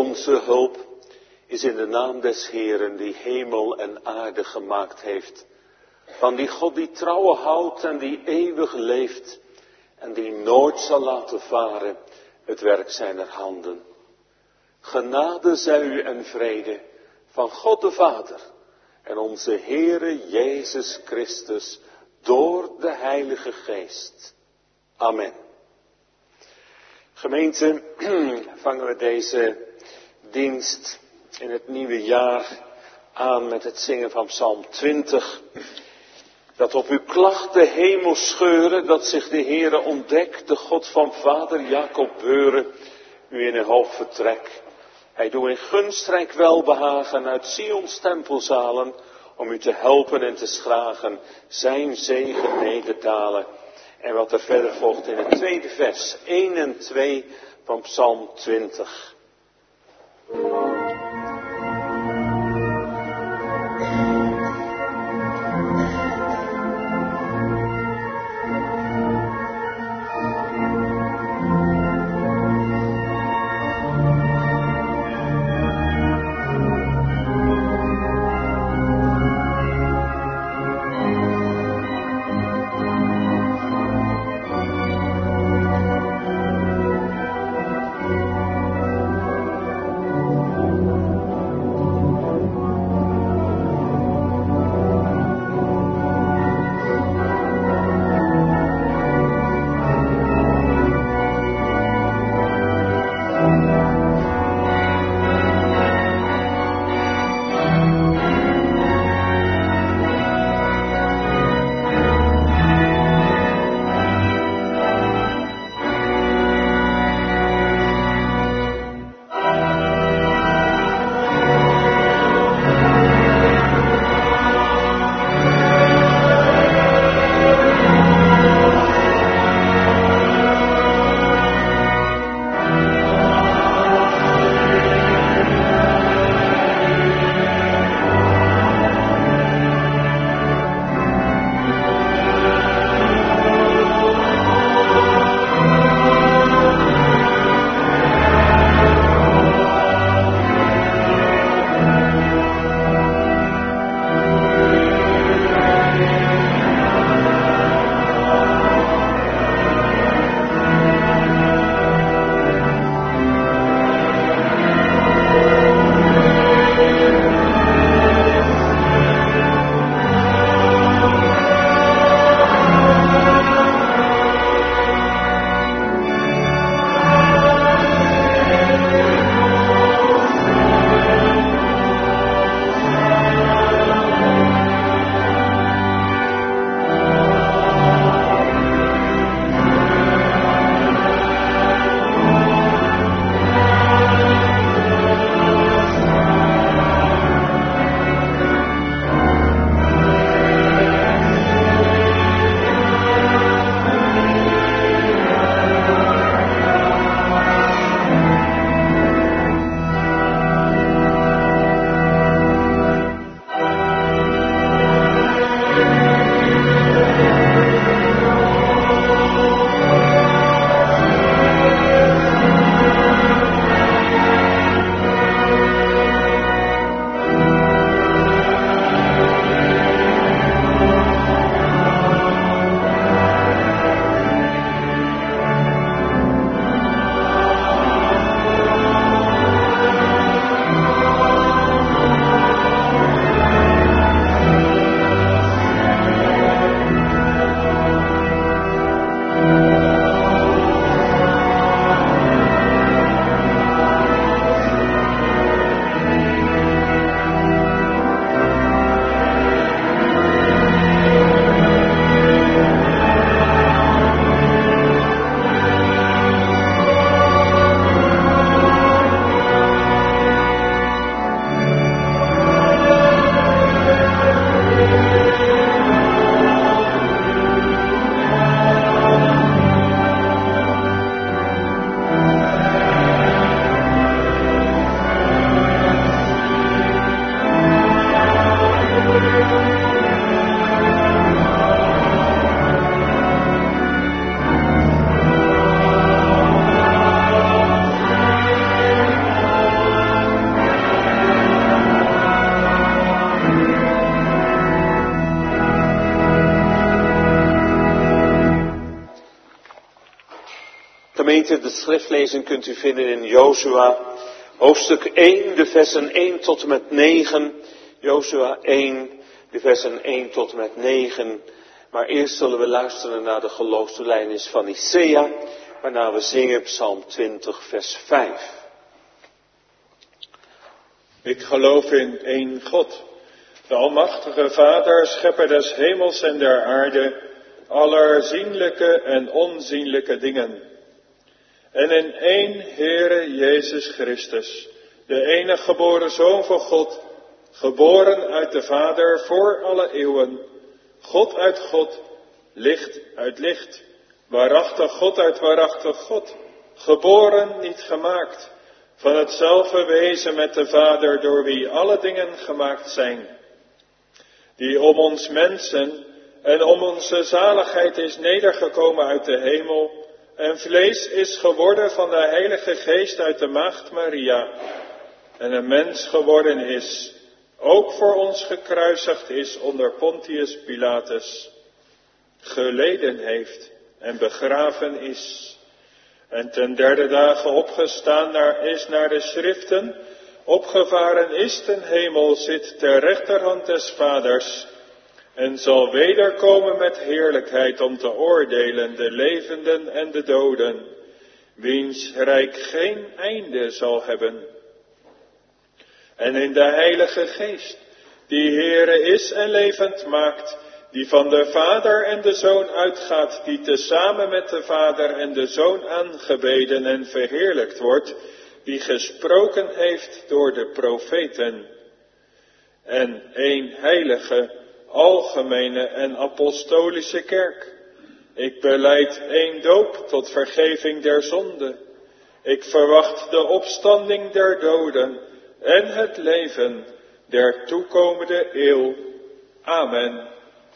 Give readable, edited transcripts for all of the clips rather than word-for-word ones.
Onze hulp is in de naam des Heeren die hemel en aarde gemaakt heeft. Van die God die trouwen houdt en die eeuwig leeft en die nooit zal laten varen het werk zijner handen. Genade zij u en vrede van God de Vader en onze Heere Jezus Christus door de Heilige Geest. Amen. Gemeente, vangen we deze dienst in het nieuwe jaar aan met het zingen van Psalm 20. Dat op uw klacht de hemel scheuren, dat zich de Heere ontdekt, de God van vader Jacob beuren, u in een hoog vertrek. Hij doet in gunstrijk welbehagen uit Sions tempelzalen, om u te helpen en te schragen, zijn zegen nederdalen. En wat er verder volgt in het tweede vers, 1 en 2 van Psalm 20. gemeente, de schriftlezing kunt u vinden in Jozua, hoofdstuk 1, de versen 1 tot en met 9. Jozua 1, de versen 1 tot en met 9. Maar eerst zullen we luisteren naar de geloofsbelijdenis van Nicea, waarna we zingen Psalm 20, vers 5. Ik geloof in één God, de almachtige Vader, schepper des hemels en der aarde, aller zienlijke en onzienlijke dingen. En in één Heere Jezus Christus, de enige geboren Zoon van God, geboren uit de Vader voor alle eeuwen, God uit God, licht uit licht, waarachtig God uit waarachtig God, geboren, niet gemaakt, van hetzelfde wezen met de Vader, door wie alle dingen gemaakt zijn, die om ons mensen en om onze zaligheid is nedergekomen uit de hemel, en vlees is geworden van de Heilige Geest uit de Maagd Maria, en een mens geworden is, ook voor ons gekruisigd is onder Pontius Pilatus, geleden heeft en begraven is, en ten derde dagen opgestaan is naar de schriften, opgevaren is ten hemel, zit ter rechterhand des Vaders, en zal wederkomen met heerlijkheid om te oordelen de levenden en de doden, wiens rijk geen einde zal hebben. En in de Heilige Geest, die Heere is en levend maakt, die van de Vader en de Zoon uitgaat, die tezamen met de Vader en de Zoon aangebeden en verheerlijkt wordt, die gesproken heeft door de profeten. En één heilige, algemene en apostolische kerk. Ik belijd één doop tot vergeving der zonde. Ik verwacht de opstanding der doden en het leven der toekomende eeuw. Amen.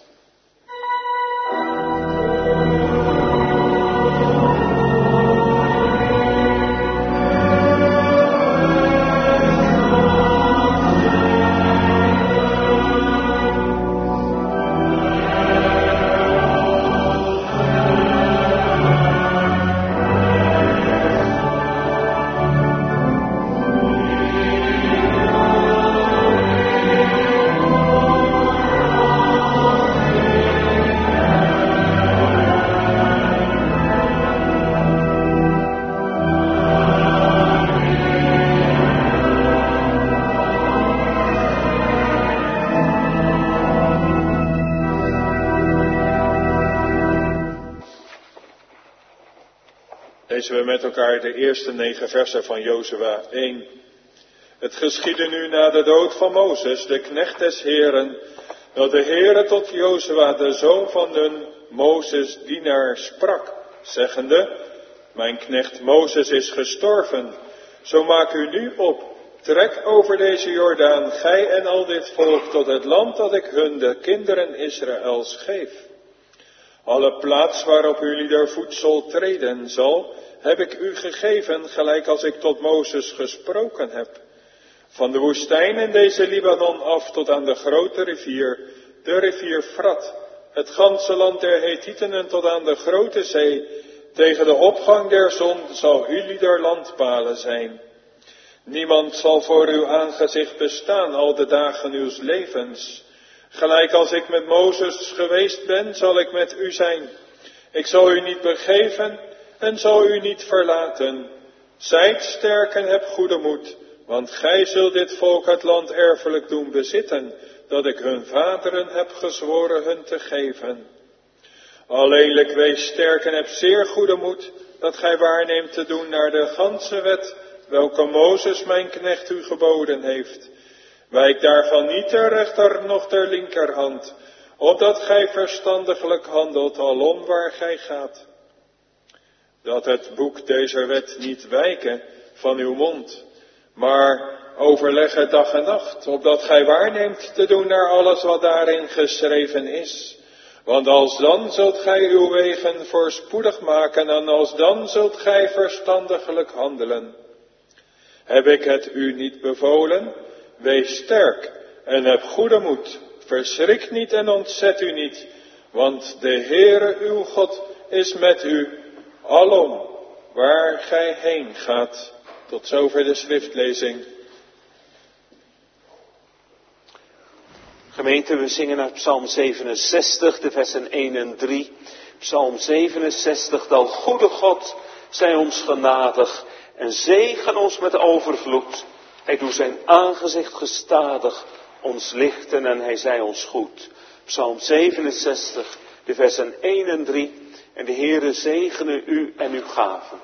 Lezen we met elkaar de eerste 9 versen van Jozua 1. Het geschiedde nu na de dood van Mozes, de knecht des Heeren, dat de Heere tot Jozua, de zoon van Nun, Mozes dienaar, sprak, zeggende: Mijn knecht Mozes is gestorven, zo maak u nu op, trek over deze Jordaan, gij en al dit volk, tot het land dat ik hun, de kinderen Israëls, geef. Alle plaats waarop jullie der voedsel treden zal, heb ik u gegeven, gelijk als ik tot Mozes gesproken heb. Van de woestijn in deze Libanon af tot aan de grote rivier, de rivier Frat, het ganse land der Hethieten en tot aan de grote zee, tegen de opgang der zon zal jullie der landpalen zijn. Niemand zal voor uw aangezicht bestaan al de dagen uws levens. Gelijk als ik met Mozes geweest ben, zal ik met u zijn. Ik zal u niet begeven en zal u niet verlaten. Zijt sterk en heb goede moed, want gij zult dit volk het land erfelijk doen bezitten, dat ik hun vaderen heb gezworen hun te geven. Alleenlijk wees sterk en heb zeer goede moed, dat gij waarneemt te doen naar de ganse wet, welke Mozes mijn knecht u geboden heeft. Wijk daarvan niet ter rechter noch ter linkerhand, opdat gij verstandiglijk handelt alom waar gij gaat. Dat het boek deze wet niet wijken van uw mond, maar overleg het dag en nacht, opdat gij waarneemt te doen naar alles wat daarin geschreven is. Want alsdan zult gij uw wegen voorspoedig maken en alsdan zult gij verstandiglijk handelen. Heb ik het u niet bevolen? Wees sterk en heb goede moed. Verschrik niet en ontzet u niet, want de Heere uw God is met u alom waar gij heen gaat. Tot zover de schriftlezing. Gemeente, we zingen uit Psalm 67, de versen 1 en 3. Psalm 67, dan goede God, zij ons genadig en zegen ons met overvloed. Hij doet zijn aangezicht gestadig, ons lichten en hij zij ons goed. Psalm 67, de versen 1 en 3. En de Heere zegene u en uw gaven.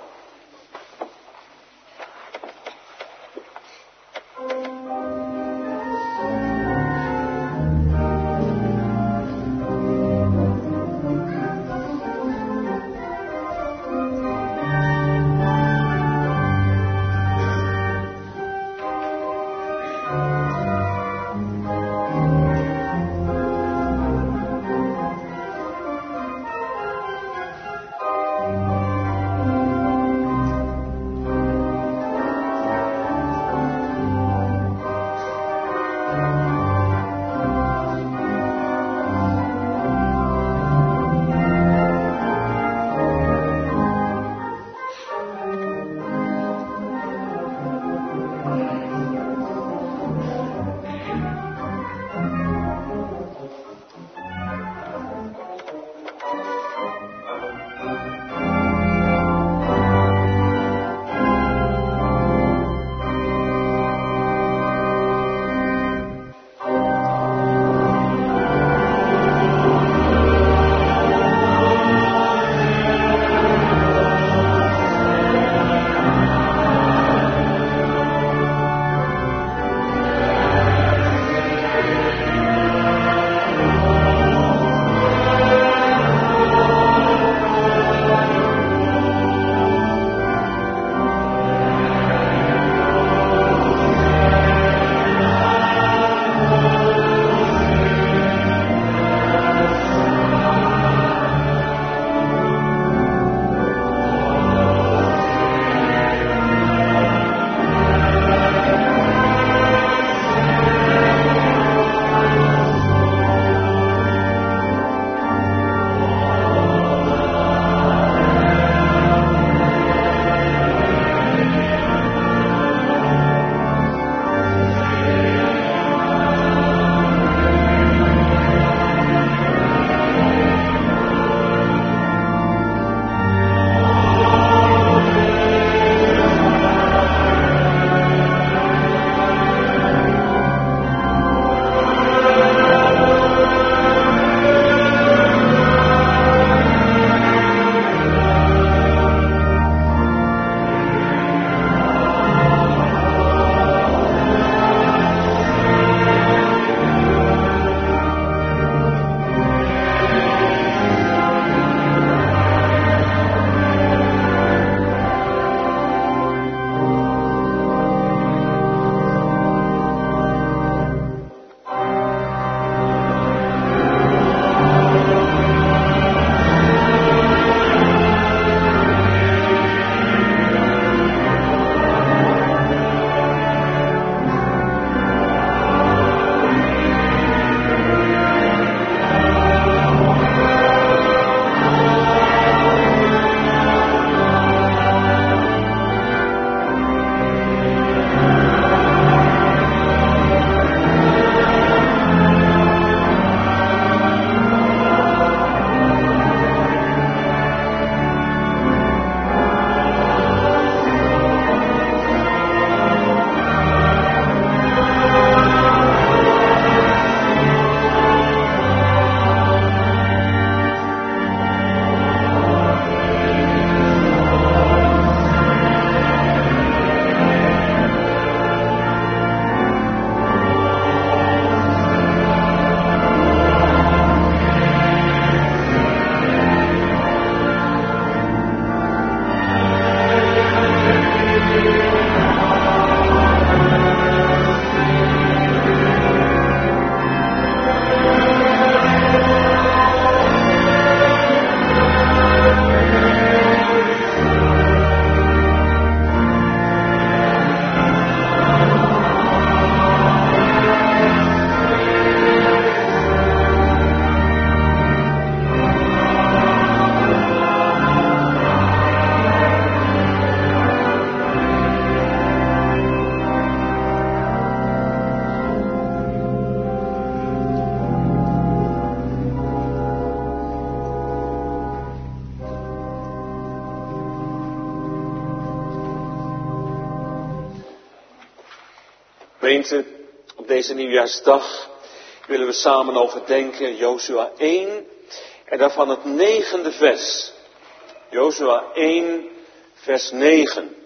Gemeente, op deze nieuwjaarsdag willen we samen overdenken Jozua 1 en daarvan het 9e vers. Jozua 1, vers 9.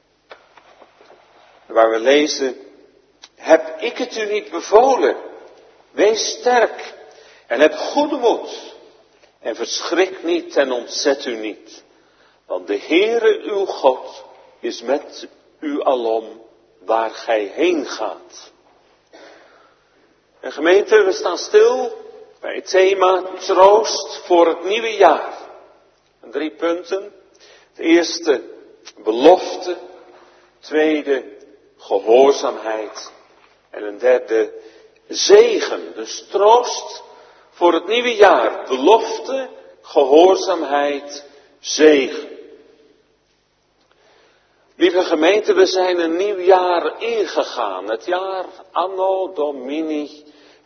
Waar we lezen: heb ik het u niet bevolen? Wees sterk en heb goede moed. En verschrik niet en ontzet u niet. Want de Heere uw God is met u alom waar gij heen gaat. En gemeente, we staan stil bij het thema troost voor het nieuwe jaar. En 3 punten. Het eerste, belofte. Tweede, gehoorzaamheid. En een derde, zegen. Dus troost voor het nieuwe jaar. Belofte, gehoorzaamheid, zegen. Lieve gemeente, we zijn een nieuw jaar ingegaan. Het jaar Anno Domini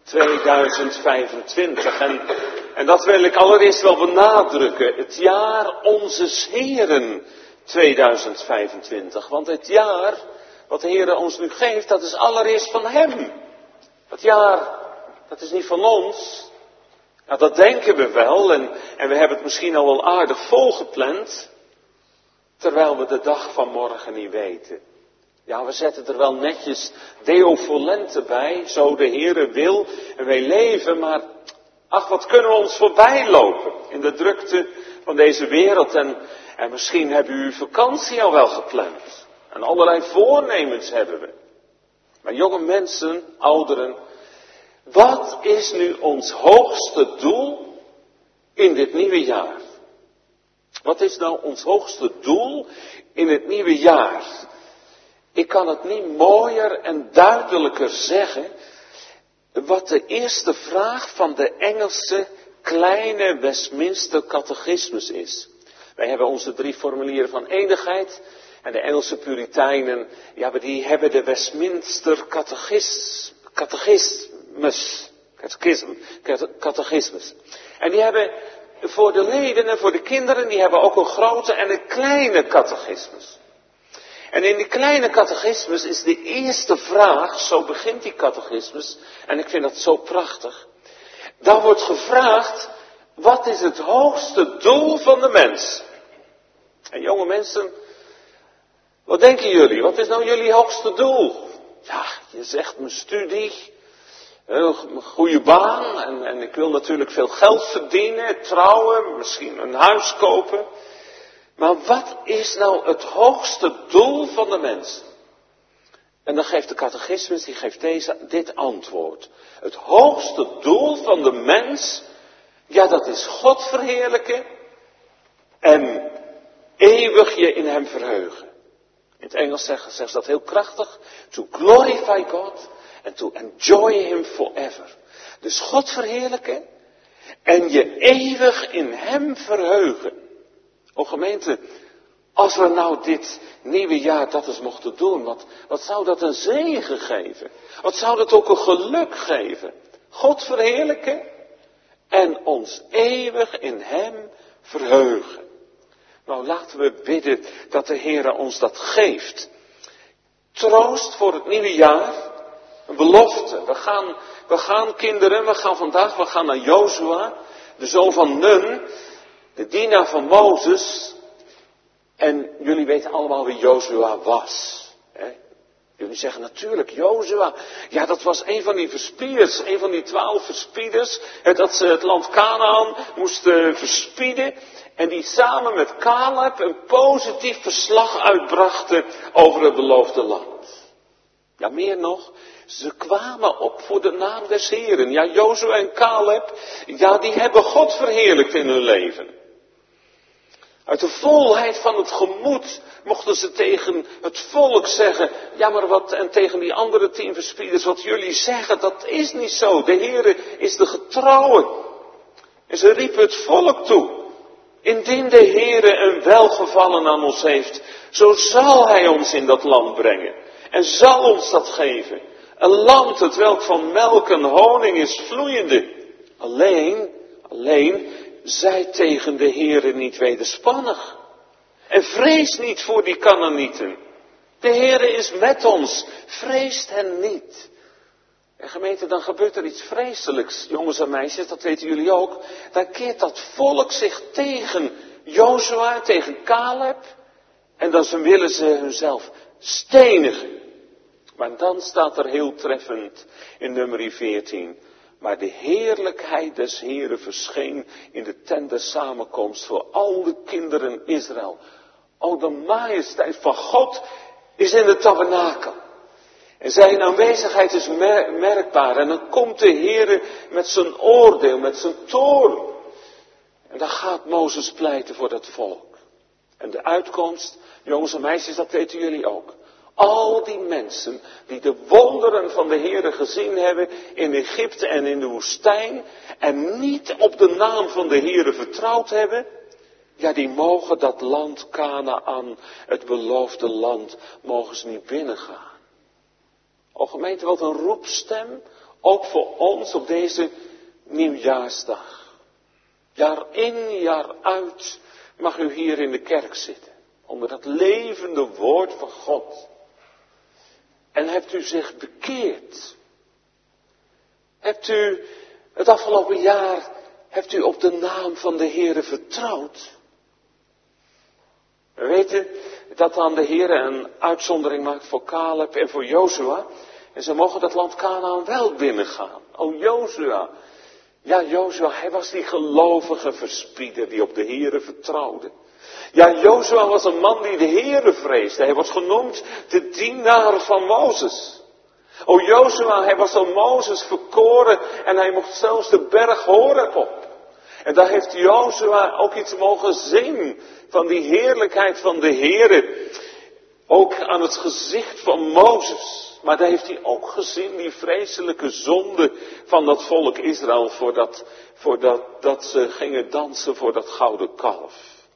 2025. En dat wil ik allereerst wel benadrukken. Het jaar Onzes Heeren 2025. Want het jaar wat de Heer ons nu geeft, dat is allereerst van Hem. Het jaar, dat is niet van ons. Nou, dat denken we wel en we hebben het misschien al wel aardig volgepland. Terwijl we de dag van morgen niet weten. Ja, we zetten er wel netjes Deo Volente bij, zo de Heere wil. En wij leven, maar ach, wat kunnen we ons voorbij lopen in de drukte van deze wereld. En misschien hebben u uw vakantie al wel gepland. En allerlei voornemens hebben we. Maar jonge mensen, ouderen, wat is nu ons hoogste doel in dit nieuwe jaar? Wat is nou ons hoogste doel in het nieuwe jaar? Ik kan het niet mooier en duidelijker zeggen wat de eerste vraag van de Engelse kleine Westminster Catechismus is. Wij hebben onze 3 formulieren van enigheid en de Engelse Puritijnen, ja, maar die hebben de Westminster Catechismus. En die hebben voor de leden en voor de kinderen, die hebben ook een grote en een kleine catechismus. En in die kleine catechismus is de eerste vraag, zo begint die catechismus, en ik vind dat zo prachtig. Daar wordt gevraagd, wat is het hoogste doel van de mens? En jonge mensen, wat denken jullie? Wat is nou jullie hoogste doel? Ja, je zegt mijn studie, een goede baan en ik wil natuurlijk veel geld verdienen, trouwen, misschien een huis kopen. Maar wat is nou het hoogste doel van de mens? En dan geeft de catechismus, die geeft dit antwoord. Het hoogste doel van de mens, ja, dat is God verheerlijken en eeuwig je in hem verheugen. In het Engels zegt ze dat heel krachtig. To glorify God and to enjoy him forever. Dus God verheerlijken en je eeuwig in hem verheugen. O gemeente, als we nou dit nieuwe jaar dat eens mochten doen, wat zou dat een zegen geven? Wat zou dat ook een geluk geven? God verheerlijken en ons eeuwig in hem verheugen. Nou, laten we bidden dat de Heer ons dat geeft. Troost voor het nieuwe jaar, een belofte. We gaan kinderen, we gaan naar Jozua, de zoon van Nun, de dienaar van Mozes. En jullie weten allemaal wie Jozua was. Hè? Jullie zeggen natuurlijk, Jozua, ja, dat was een van die verspieders, een van die 12 verspieders, dat ze het land Kanaan moesten verspieden. En die samen met Caleb een positief verslag uitbrachten over het beloofde land. Ja, meer nog, ze kwamen op voor de naam des Heren. Ja, Jozua en Caleb, ja, die hebben God verheerlijkt in hun leven. Uit de volheid van het gemoed mochten ze tegen het volk zeggen, ja, maar wat, en tegen die andere 10 verspieders, wat jullie zeggen, dat is niet zo. De Heere is de getrouwe. En ze riepen het volk toe. Indien de Heere een welgevallen aan ons heeft, zo zal hij ons in dat land brengen. En zal ons dat geven. Een land het welk van melk en honing is vloeiende. Alleen, zij tegen de Heere niet wederspannig. En vrees niet voor die Kanaanieten. De Heere is met ons, vreest hen niet. En gemeente, dan gebeurt er iets vreselijks, jongens en meisjes, dat weten jullie ook. Dan keert dat volk zich tegen Jozua, tegen Caleb. En dan willen ze hunzelf stenigen. Maar dan staat er heel treffend in nummer 14. Maar de heerlijkheid des Heeren verscheen in de tent der samenkomst voor al de kinderen Israël. O, de majesteit van God is in de tabernakel. En zijn aanwezigheid is merkbaar. En dan komt de Heere met zijn oordeel, met zijn toorn. En dan gaat Mozes pleiten voor dat volk. En de uitkomst, jongens en meisjes, dat weten jullie ook. Al die mensen die de wonderen van de Heere gezien hebben in Egypte en in de woestijn. En niet op de naam van de Heere vertrouwd hebben. Ja, die mogen dat land Kanaan, het beloofde land, mogen ze niet binnengaan. O gemeente, wat een roepstem, ook voor ons op deze nieuwjaarsdag. Jaar in, jaar uit mag u hier in de kerk zitten, onder dat levende woord van God. En hebt u zich bekeerd? Hebt u het afgelopen jaar, hebt u op de naam van de Heere vertrouwd? We weten dat dan de Heere een uitzondering maakt voor Caleb en voor Jozua. En ze mogen dat land Kanaan wel binnengaan. O Jozua. Ja, Jozua, hij was die gelovige verspieder die op de Heere vertrouwde. Ja, Jozua was een man die de Heere vreesde. Hij was genoemd de dienaar van Mozes. O Jozua, hij was door Mozes verkoren en hij mocht zelfs de berg Horeb op. En daar heeft Jozua ook iets mogen zien van die heerlijkheid van de Heere. Ook aan het gezicht van Mozes. Maar daar heeft hij ook gezien die vreselijke zonde van dat volk Israël voordat ze gingen dansen voor dat gouden kalf.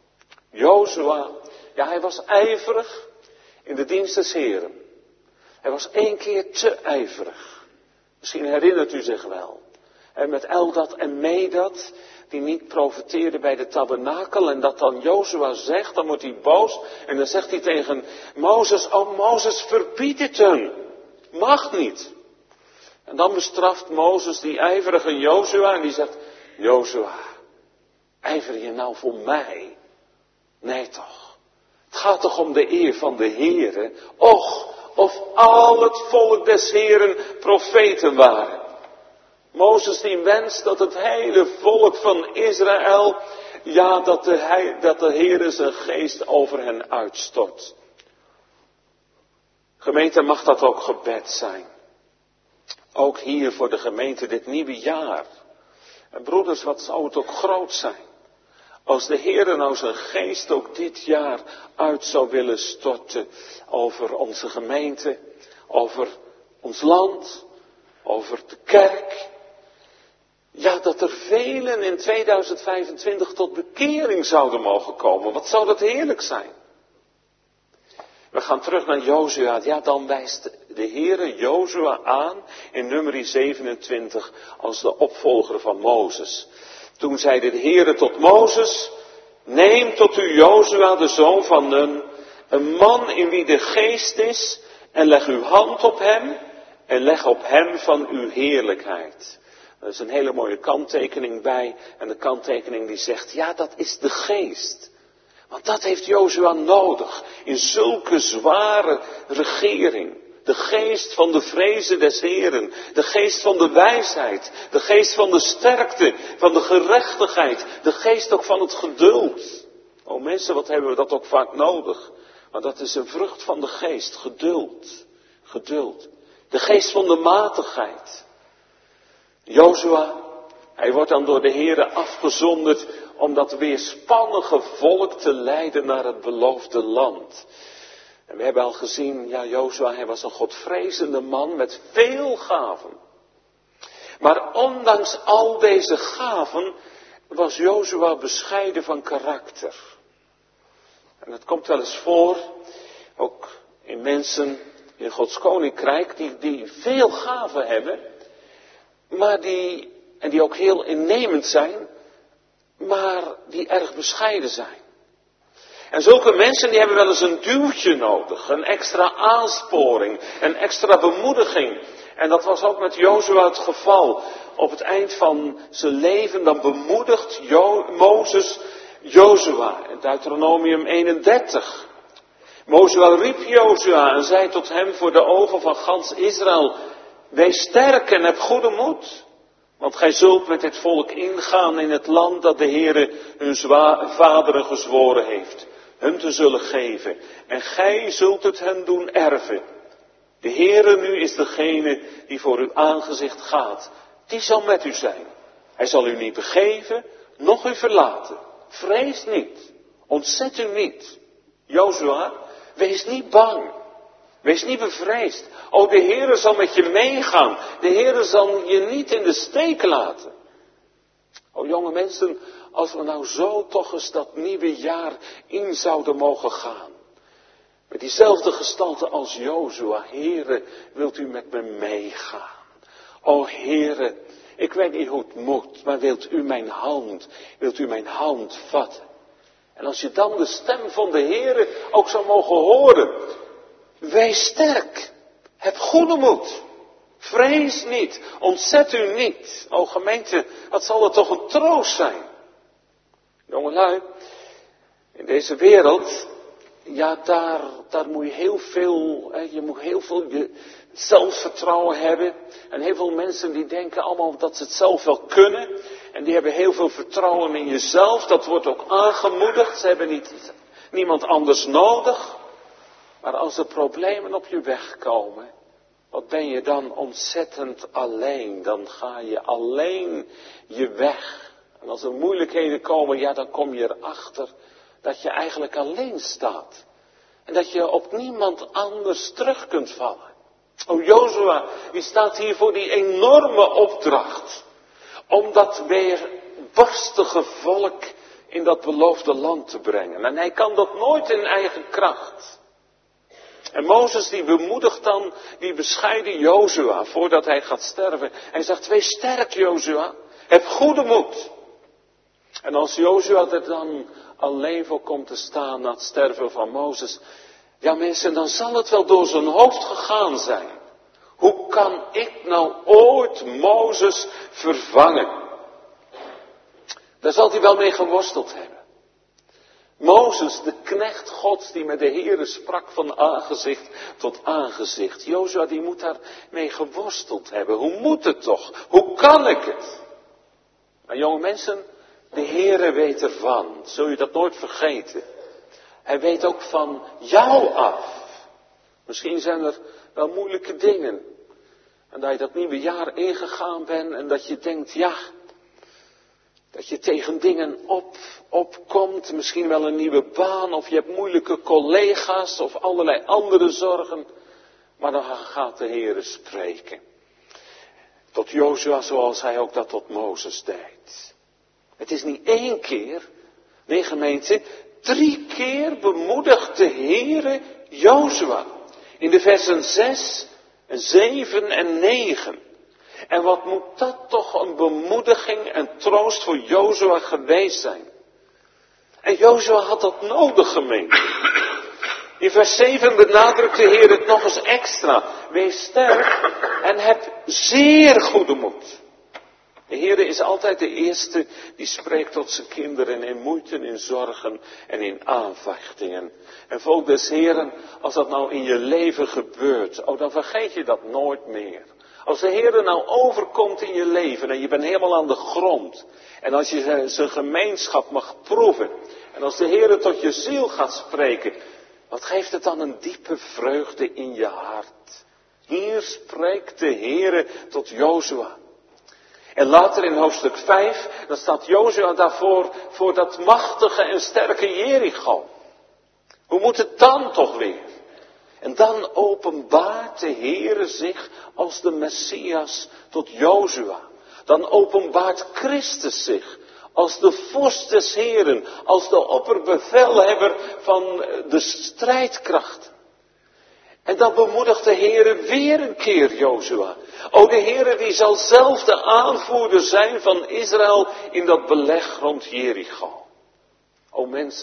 Jozua, ja, hij was ijverig in de dienst des Heren. Hij was 1 keer te ijverig. Misschien herinnert u zich wel. En met Eldad en Medad, die niet profeteerden bij de tabernakel. En dat dan Jozua zegt, dan wordt hij boos. En dan zegt hij tegen Mozes, oh Mozes, verbied het hun. Mag niet. En dan bestraft Mozes die ijverige Jozua en die zegt, Jozua, ijver je nou voor mij? Nee toch. Het gaat toch om de eer van de Heere. Och, of al het volk des Heeren profeten waren. Mozes die wenst dat het hele volk van Israël, ja, dat de Heere zijn geest over hen uitstort. Gemeente, mag dat ook gebed zijn. Ook hier voor de gemeente dit nieuwe jaar. En broeders, wat zou het ook groot zijn. Als de Heere nou zijn geest ook dit jaar uit zou willen storten over onze gemeente, over ons land, over de kerk. Ja, dat er velen in 2025 tot bekering zouden mogen komen. Wat zou dat heerlijk zijn. We gaan terug naar Jozua. Ja, dan wijst de Heere Jozua aan in nummer 27 als de opvolger van Mozes. Toen zeide de Heere tot Mozes, neem tot u Jozua, de zoon van Nun, een man in wie de geest is, en leg uw hand op hem, en leg op hem van uw heerlijkheid. Er is een hele mooie kanttekening bij, en de kanttekening die zegt, ja, dat is de geest. Want dat heeft Jozua nodig in zulke zware regering. De geest van de vrezen des Heren, de geest van de wijsheid, de geest van de sterkte, van de gerechtigheid, de geest ook van het geduld. O mensen, wat hebben we dat ook vaak nodig. Maar dat is een vrucht van de geest, geduld, geduld. De geest van de matigheid. Jozua, hij wordt dan door de Heere afgezonderd om dat weerspannige volk te leiden naar het beloofde land. En we hebben al gezien, ja, Jozua, hij was een godvrezende man met veel gaven. Maar ondanks al deze gaven was Jozua bescheiden van karakter. En het komt wel eens voor, ook in mensen in Gods koninkrijk, die veel gaven hebben, maar die ook heel innemend zijn, maar die erg bescheiden zijn. En zulke mensen die hebben wel eens een duwtje nodig, een extra aansporing, een extra bemoediging. En dat was ook met Jozua het geval. Op het eind van zijn leven dan bemoedigt Mozes Jozua in Deuteronomium 31. Mozes riep Jozua en zei tot hem voor de ogen van gans Israël: wees sterk en heb goede moed. Want gij zult met dit volk ingaan in het land dat de Heere hun vaderen gezworen heeft, hun te zullen geven. En gij zult het hen doen erven. De Heere nu is degene die voor uw aangezicht gaat. Die zal met u zijn. Hij zal u niet begeven, noch u verlaten. Vrees niet. Ontzet u niet. Jozua, wees niet bang. Wees niet bevreesd. O, de Heere zal met je meegaan. De Heere zal je niet in de steek laten. O, jonge mensen, als we nou zo toch eens dat nieuwe jaar in zouden mogen gaan. Met diezelfde gestalte als Jozua. Heere, wilt u met me meegaan? O, Heere, ik weet niet hoe het moet, maar wilt u mijn hand vatten? En als je dan de stem van de Heere ook zou mogen horen. Wees sterk. Heb goede moed. Vrees niet. Ontzet u niet. O gemeente, wat zal er toch een troost zijn. Jongelui, in deze wereld, ja daar moet je heel veel, je moet heel veel zelfvertrouwen hebben. En heel veel mensen die denken allemaal dat ze het zelf wel kunnen. En die hebben heel veel vertrouwen in jezelf. Dat wordt ook aangemoedigd. Ze hebben niemand anders nodig. Maar als er problemen op je weg komen, wat ben je dan ontzettend alleen. Dan ga je alleen je weg. En als er moeilijkheden komen, ja, dan kom je erachter dat je eigenlijk alleen staat. En dat je op niemand anders terug kunt vallen. O, Jozua, die staat hier voor die enorme opdracht. Om dat weer barstige volk in dat beloofde land te brengen. En hij kan dat nooit in eigen kracht. En Mozes die bemoedigt dan die bescheiden Jozua voordat hij gaat sterven. Hij zegt, wees sterk Jozua, heb goede moed. En als Jozua er dan alleen voor komt te staan na het sterven van Mozes. Ja mensen, dan zal het wel door zijn hoofd gegaan zijn. Hoe kan ik nou ooit Mozes vervangen? Daar zal hij wel mee geworsteld hebben. Mozes, de knecht Gods die met de Heere sprak van aangezicht tot aangezicht. Jozua die moet daar mee geworsteld hebben. Hoe moet het toch? Hoe kan ik het? Maar jonge mensen, de Heere weet ervan. Zul je dat nooit vergeten? Hij weet ook van jou af. Misschien zijn er wel moeilijke dingen. En dat je dat nieuwe jaar ingegaan bent en dat je denkt, ja, dat je tegen dingen opkomt. Misschien wel een nieuwe baan of je hebt moeilijke collega's of allerlei andere zorgen. Maar dan gaat de Heere spreken. Tot Jozua zoals hij ook dat tot Mozes deed. Het is niet 1 keer, nee gemeente, 3 keer bemoedigt de Heere Jozua. In de versen 6, 7 en 9. En wat moet dat toch een bemoediging en troost voor Jozua geweest zijn. En Jozua had dat nodig, gemeente. In vers 7 benadrukt de Heer het nog eens extra. Wees sterk en heb zeer goede moed. De Heer is altijd de eerste die spreekt tot zijn kinderen in moeite, in zorgen en in aanvechtingen. En volk des Heeren, als dat nou in je leven gebeurt, dan vergeet je dat nooit meer. Als de Heer nou overkomt in je leven en je bent helemaal aan de grond. En als je zijn gemeenschap mag proeven. En als de Heer tot je ziel gaat spreken. Wat geeft het dan een diepe vreugde in je hart. Hier spreekt de Heer tot Jozua. En later in hoofdstuk 5, dan staat Jozua daarvoor voor dat machtige en sterke Jericho. Hoe moet het dan toch weer? En dan openbaart de Heere zich als de Messias tot Jozua. Dan openbaart Christus zich als de vorst des Heeren, als de opperbevelhebber van de strijdkrachten. En dan bemoedigt de Heere weer een keer Jozua. O, de Heere die zal zelf de aanvoerder zijn van Israël in dat beleg rond Jericho. O mensen,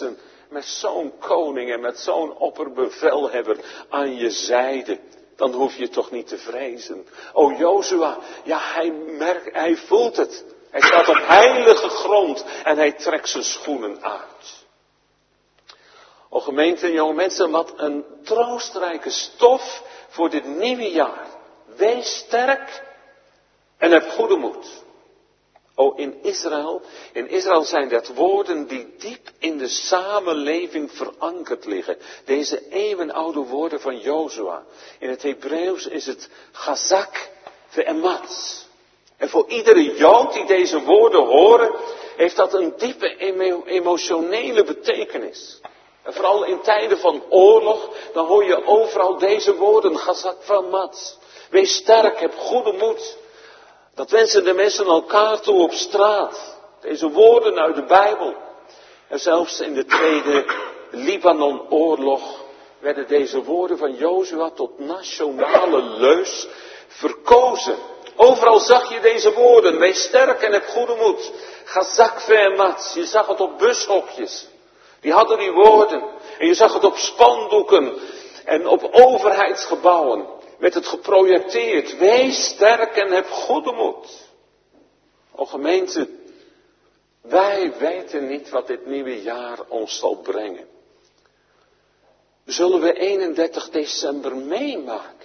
met zo'n koning en met zo'n opperbevelhebber aan je zijde, dan hoef je toch niet te vrezen. O Jozua, ja, hij voelt het. Hij staat op heilige grond en hij trekt zijn schoenen uit. O gemeente en jonge mensen, wat een troostrijke stof voor dit nieuwe jaar. Wees sterk en heb goede moed. O, in Israël zijn dat woorden die diep in de samenleving verankerd liggen. Deze eeuwenoude woorden van Jozua. In het Hebreeuws is het chazak ve'ematz. En voor iedere Jood die deze woorden horen, heeft dat een diepe emotionele betekenis. En vooral in tijden van oorlog, dan hoor je overal deze woorden, chazak ve'ematz. Wees sterk, heb goede moed. Dat wensen de mensen elkaar toe op straat. Deze woorden uit de Bijbel. En zelfs in de tweede Libanon-oorlog werden deze woorden van Jozua tot nationale leus verkozen. Overal zag je deze woorden. Wees sterk en heb goede moed. Chazak ve'ematz. Je zag het op bushokjes. Die hadden die woorden. En je zag het op spandoeken en op overheidsgebouwen. Met het geprojecteerd. Wees sterk en heb goede moed. O gemeente, wij weten niet wat dit nieuwe jaar ons zal brengen. Zullen we 31 december meemaken?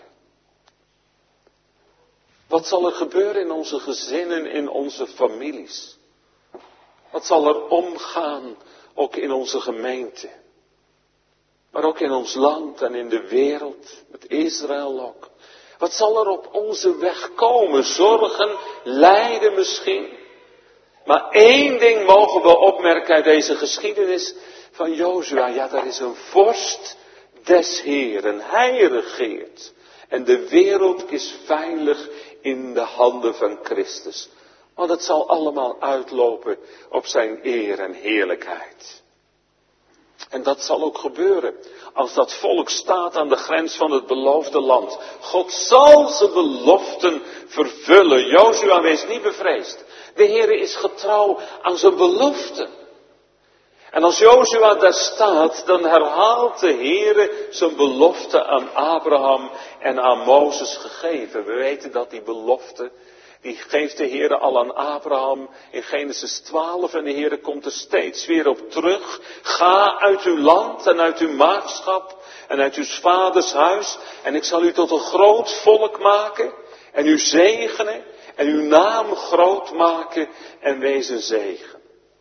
Wat zal er gebeuren in onze gezinnen, in onze families? Wat zal er omgaan, ook in onze gemeente? Maar ook in ons land en in de wereld, met Israël ook. Wat zal er op onze weg komen? Zorgen, lijden misschien. Maar één ding mogen we opmerken uit deze geschiedenis van Jozua. Ja, daar is een vorst des Heeren. Hij regeert. En de wereld is veilig in de handen van Christus. Want het zal allemaal uitlopen op zijn eer en heerlijkheid. En dat zal ook gebeuren als dat volk staat aan de grens van het beloofde land. God zal zijn beloften vervullen. Jozua, wees niet bevreesd. De Heere is getrouw aan zijn beloften. En als Jozua daar staat, dan herhaalt de Heere zijn belofte aan Abraham en aan Mozes gegeven. We weten dat die belofte, die geeft de Heere al aan Abraham in Genesis 12 en de Heere komt er steeds weer op terug. Ga uit uw land en uit uw maagschap en uit uw vaders huis en ik zal u tot een groot volk maken en u zegenen en uw naam groot maken en wees een zegen.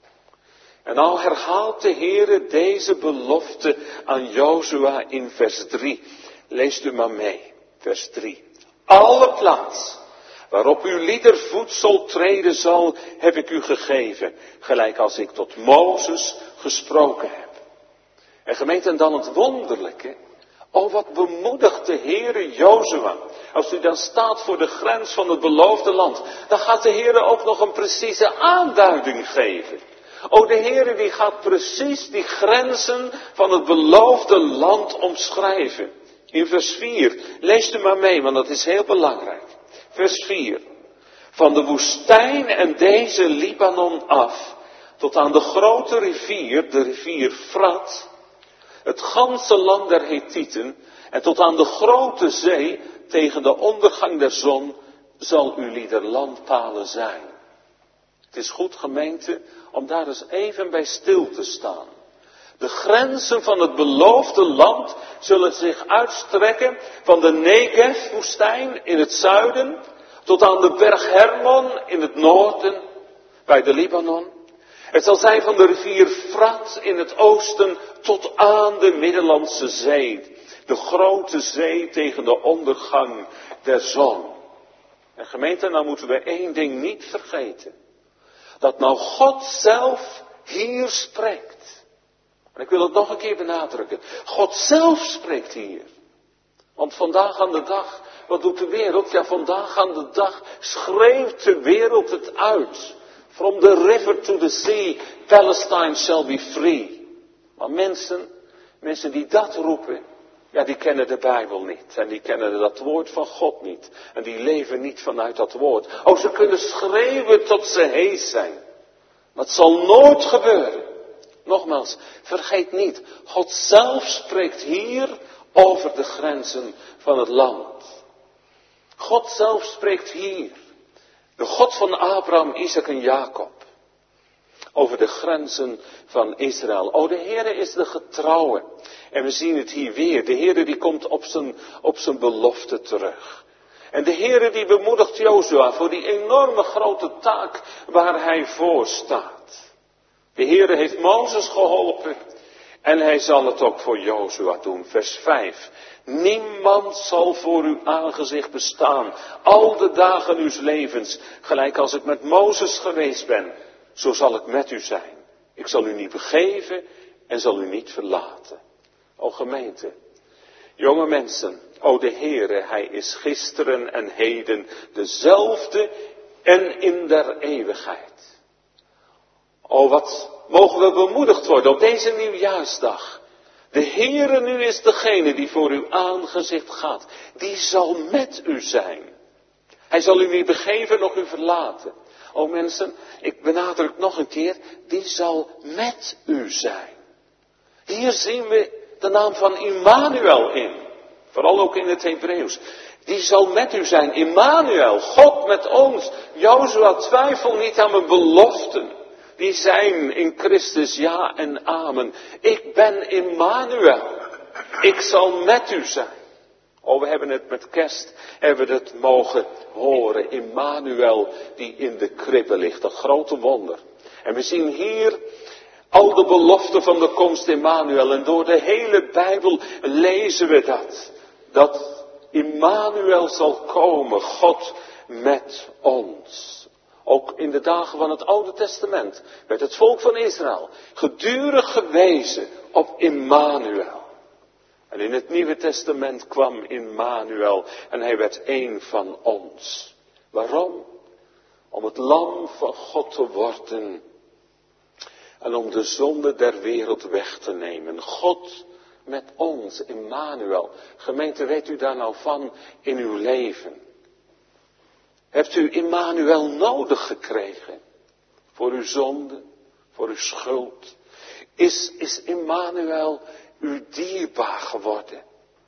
En nou herhaalt de Heere deze belofte aan Jozua in vers 3. Leest u maar mee, vers 3. Alle plaats waarop uw lieder voedsel treden zal, heb ik u gegeven, gelijk als ik tot Mozes gesproken heb. En gemeente, en dan het wonderlijke, oh wat bemoedigt de Heere Jozua. Als u dan staat voor de grens van het beloofde land, dan gaat de Heere ook nog een precieze aanduiding geven. O, de Heere die gaat precies die grenzen van het beloofde land omschrijven. In vers 4, leest u maar mee, want dat is heel belangrijk. Vers 4. Van de woestijn en deze Libanon af, tot aan de grote rivier, de rivier Frat, het ganse land der Hethieten, en tot aan de grote zee, tegen de ondergang der zon, zal uw lieder landpalen zijn. Het is goed, gemeente, om daar eens even bij stil te staan. De grenzen van het beloofde land zullen zich uitstrekken van de Negev-woestijn in het zuiden tot aan de berg Hermon in het noorden bij de Libanon. Het zal zijn van de rivier Frat in het oosten tot aan de Middellandse Zee. De grote zee tegen de ondergang der zon. En gemeente, nou moeten we één ding niet vergeten. Dat nou God zelf hier spreekt. En ik wil het nog een keer benadrukken. God zelf spreekt hier. Want vandaag aan de dag, wat doet de wereld? Ja, vandaag aan de dag schreeuwt de wereld het uit. From the river to the sea, Palestine shall be free. Maar mensen die dat roepen, ja, die kennen de Bijbel niet. En die kennen dat woord van God niet. En die leven niet vanuit dat woord. Oh, ze kunnen schreeuwen tot ze hees zijn. Maar het zal nooit gebeuren. Nogmaals, vergeet niet, God zelf spreekt hier over de grenzen van het land. God zelf spreekt hier, de God van Abraham, Isaac en Jacob, over de grenzen van Israël. O, de Heere is de getrouwe. En we zien het hier weer. De Heere die komt op zijn belofte terug. En de Heere die bemoedigt Jozua voor die enorme grote taak waar hij voor staat. De Heere heeft Mozes geholpen en hij zal het ook voor Jozua doen. Vers 5. Niemand zal voor uw aangezicht bestaan, al de dagen uws levens. Gelijk als ik met Mozes geweest ben, zo zal ik met u zijn. Ik zal u niet begeven en zal u niet verlaten. O gemeente, jonge mensen, o de Heere, hij is gisteren en heden dezelfde en in der eeuwigheid. O wat mogen we bemoedigd worden op deze nieuwjaarsdag. De Heere nu is degene die voor uw aangezicht gaat. Die zal met u zijn. Hij zal u niet begeven, noch u verlaten. O mensen, ik benadruk nog een keer, die zal met u zijn. Hier zien we de naam van Immanuel in. Vooral ook in het Hebreeuws. Die zal met u zijn. Immanuel, God met ons. Jozua, twijfel niet aan mijn beloften. Die zijn in Christus ja en amen. Ik ben Immanuel. Ik zal met u zijn. Oh, we hebben het met kerst, hebben we het mogen horen. Immanuel die in de kribbe ligt. Dat grote wonder. En we zien hier al de beloften van de komst Immanuel. En door de hele Bijbel lezen we dat. Dat Immanuel zal komen. God met ons. Ook in de dagen van het Oude Testament werd het volk van Israël gedurig gewezen op Immanuel. En in het Nieuwe Testament kwam Immanuel en hij werd één van ons. Waarom? Om het lam van God te worden en om de zonde der wereld weg te nemen. God met ons, Immanuel. Gemeente, weet u daar nou van in uw leven? Hebt u Immanuel nodig gekregen? Voor uw zonde, voor uw schuld. Is Immanuel u dierbaar geworden?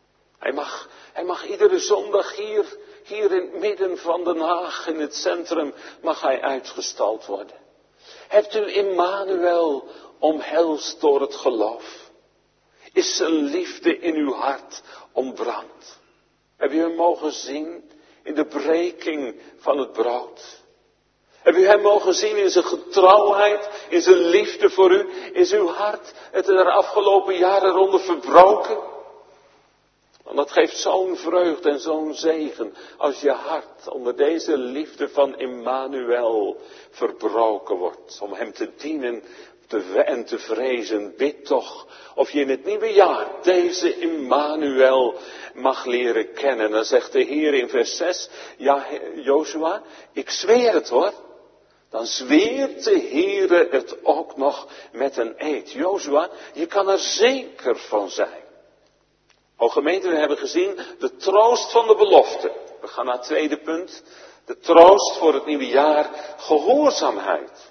Hij mag iedere zondag hier in het midden van Den Haag, in het centrum, mag hij uitgestald worden. Hebt u Immanuel omhelst door het geloof? Is zijn liefde in uw hart ontbrand? Heb u hem mogen zien in de breking van het brood? Heb u hem mogen zien in zijn getrouwheid, in zijn liefde voor u? Is uw hart het er afgelopen jaren onder verbroken? Want dat geeft zo'n vreugde en zo'n zegen als je hart onder deze liefde van Immanuel verbroken wordt. Om hem te dienen en te vrezen. Bid toch of je in het nieuwe jaar deze Immanuel mag leren kennen. Dan zegt de Heer in vers 6, ja Jozua, ik zweer het hoor. Dan zweert de Heere het ook nog met een eed. Jozua, je kan er zeker van zijn. O gemeente, we hebben gezien de troost van de belofte. We gaan naar het tweede punt. De troost voor het nieuwe jaar, gehoorzaamheid.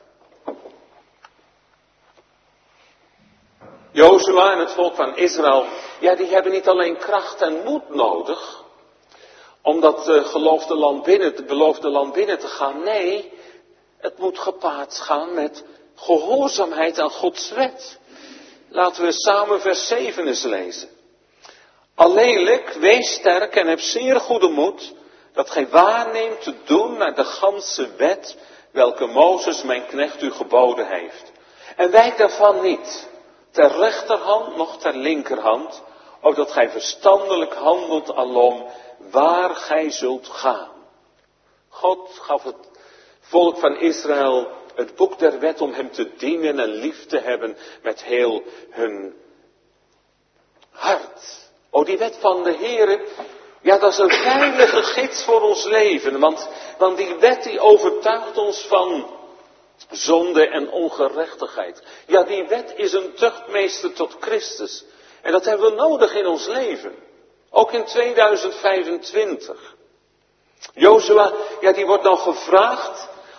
Jozua en het volk van Israël, ja, die hebben niet alleen kracht en moed nodig om dat beloofde land binnen te gaan. Nee, het moet gepaard gaan met gehoorzaamheid aan Gods wet. Laten we samen vers 7 eens lezen. Alleenlijk, wees sterk en heb zeer goede moed, dat gij waarneemt te doen naar de ganse wet, welke Mozes mijn knecht u geboden heeft. En wijk daarvan niet, ter rechterhand noch ter linkerhand, opdat gij verstandelijk handelt alom waar gij zult gaan. God gaf het volk van Israël het boek der wet om hem te dienen en lief te hebben met heel hun hart. O, die wet van de Heere, ja, dat is een veilige gids voor ons leven. Want die wet die overtuigt ons van zonde en ongerechtigheid. Ja, die wet is een tuchtmeester tot Christus. En dat hebben we nodig in ons leven. Ook in 2025. Jozua, ja, die wordt nou gevraagd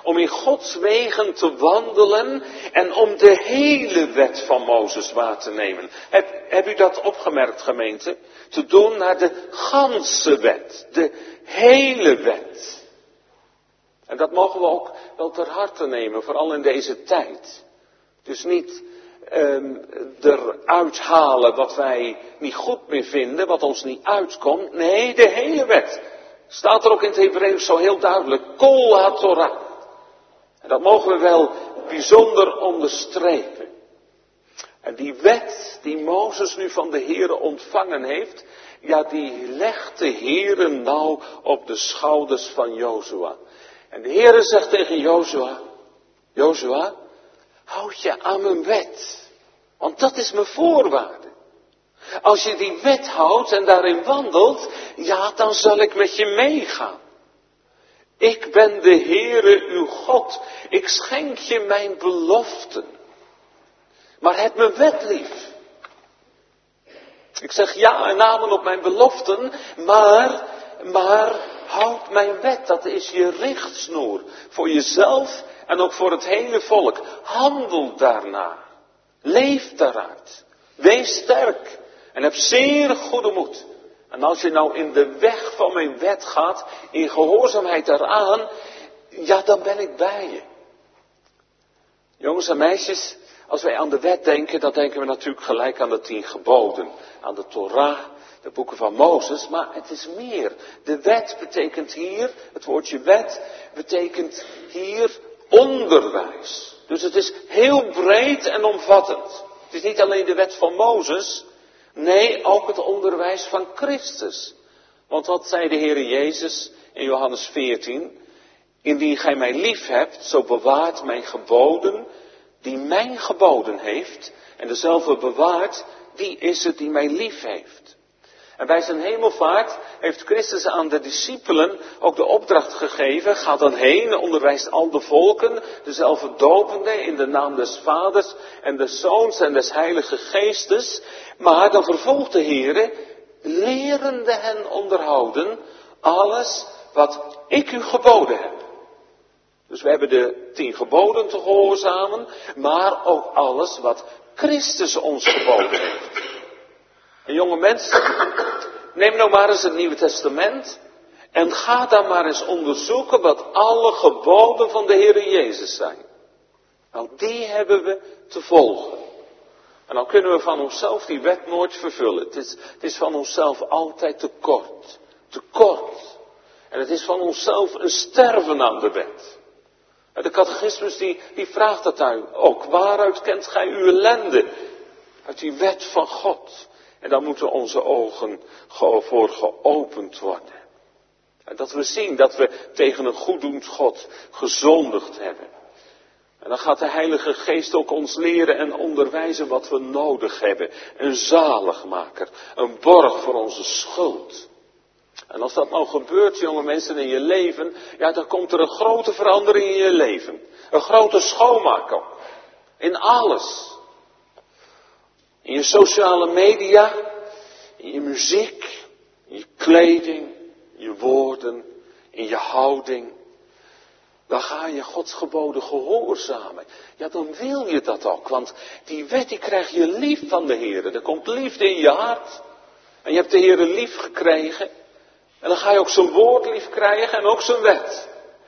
Om in Gods wegen te wandelen en om de hele wet van Mozes waar te nemen. Heb u dat opgemerkt, gemeente? Te doen naar de ganse wet, de hele wet. En dat mogen we ook wel ter harte nemen, vooral in deze tijd. Dus niet eruit halen wat wij niet goed meer vinden, wat ons niet uitkomt. Nee, de hele wet. Staat er ook in het Hebreeuws zo heel duidelijk. Kol ha-Torah. En dat mogen we wel bijzonder onderstrepen. En die wet die Mozes nu van de Heere ontvangen heeft, ja, die legt de Heere nou op de schouders van Jozua. En de Heere zegt tegen Jozua, Jozua, houd je aan mijn wet. Want dat is mijn voorwaarde. Als je die wet houdt en daarin wandelt, ja, dan zal ik met je meegaan. Ik ben de Heere uw God. Ik schenk je mijn beloften. Maar heb mijn wet lief. Ik zeg ja en amen op mijn beloften, maar houd mijn wet. Dat is je richtsnoer. Voor jezelf en ook voor het hele volk. Handel daarna. Leef daaruit. Wees sterk. En heb zeer goede moed. En als je nou in de weg van mijn wet gaat, in gehoorzaamheid daaraan, ja, dan ben ik bij je. Jongens en meisjes, als wij aan de wet denken, dan denken we natuurlijk gelijk aan de 10 geboden. Aan de Torah, de boeken van Mozes, maar het is meer. De wet betekent hier, het woordje wet, betekent hier onderwijs. Dus het is heel breed en omvattend. Het is niet alleen de wet van Mozes, nee, ook het onderwijs van Christus. Want wat zei de Heere Jezus in Johannes 14? Indien gij mij lief hebt, zo bewaart mijn geboden, die mijn geboden heeft. En dezelfde bewaart, die is het die mij lief heeft. En bij zijn hemelvaart heeft Christus aan de discipelen ook de opdracht gegeven. Ga dan heen, onderwijst al de volken, dezelfde dopende in de naam des Vaders en des Zoons en des Heilige Geestes. Maar dan vervolgt de Heere, lerende hen onderhouden alles wat ik u geboden heb. Dus we hebben de 10 geboden te gehoorzamen, maar ook alles wat Christus ons geboden heeft. En jonge mensen, neem nou maar eens het Nieuwe Testament en ga dan maar eens onderzoeken wat alle geboden van de Heere Jezus zijn. Nou, die hebben we te volgen. En dan kunnen we van onszelf die wet nooit vervullen. Het is van onszelf altijd te kort. Te kort. En het is van onszelf een sterven aan de wet. En de catechismus die vraagt dat ook. Waaruit kent gij uw ellende? Uit die wet van God. En dan moeten onze ogen voor geopend worden. En dat we zien dat we tegen een goeddoend God gezondigd hebben. En dan gaat de Heilige Geest ook ons leren en onderwijzen wat we nodig hebben. Een zaligmaker, een borg voor onze schuld. En als dat nou gebeurt, jonge mensen, in je leven, ja, dan komt er een grote verandering in je leven. Een grote schoonmaak ook. In alles. In je sociale media, in je muziek, in je kleding, in je woorden, in je houding. Dan ga je Gods geboden gehoorzamen. Ja, dan wil je dat ook. Want die wet die krijg je lief van de Heer. Er komt liefde in je hart. En je hebt de Heer lief gekregen. En dan ga je ook zijn woord lief krijgen en ook zijn wet.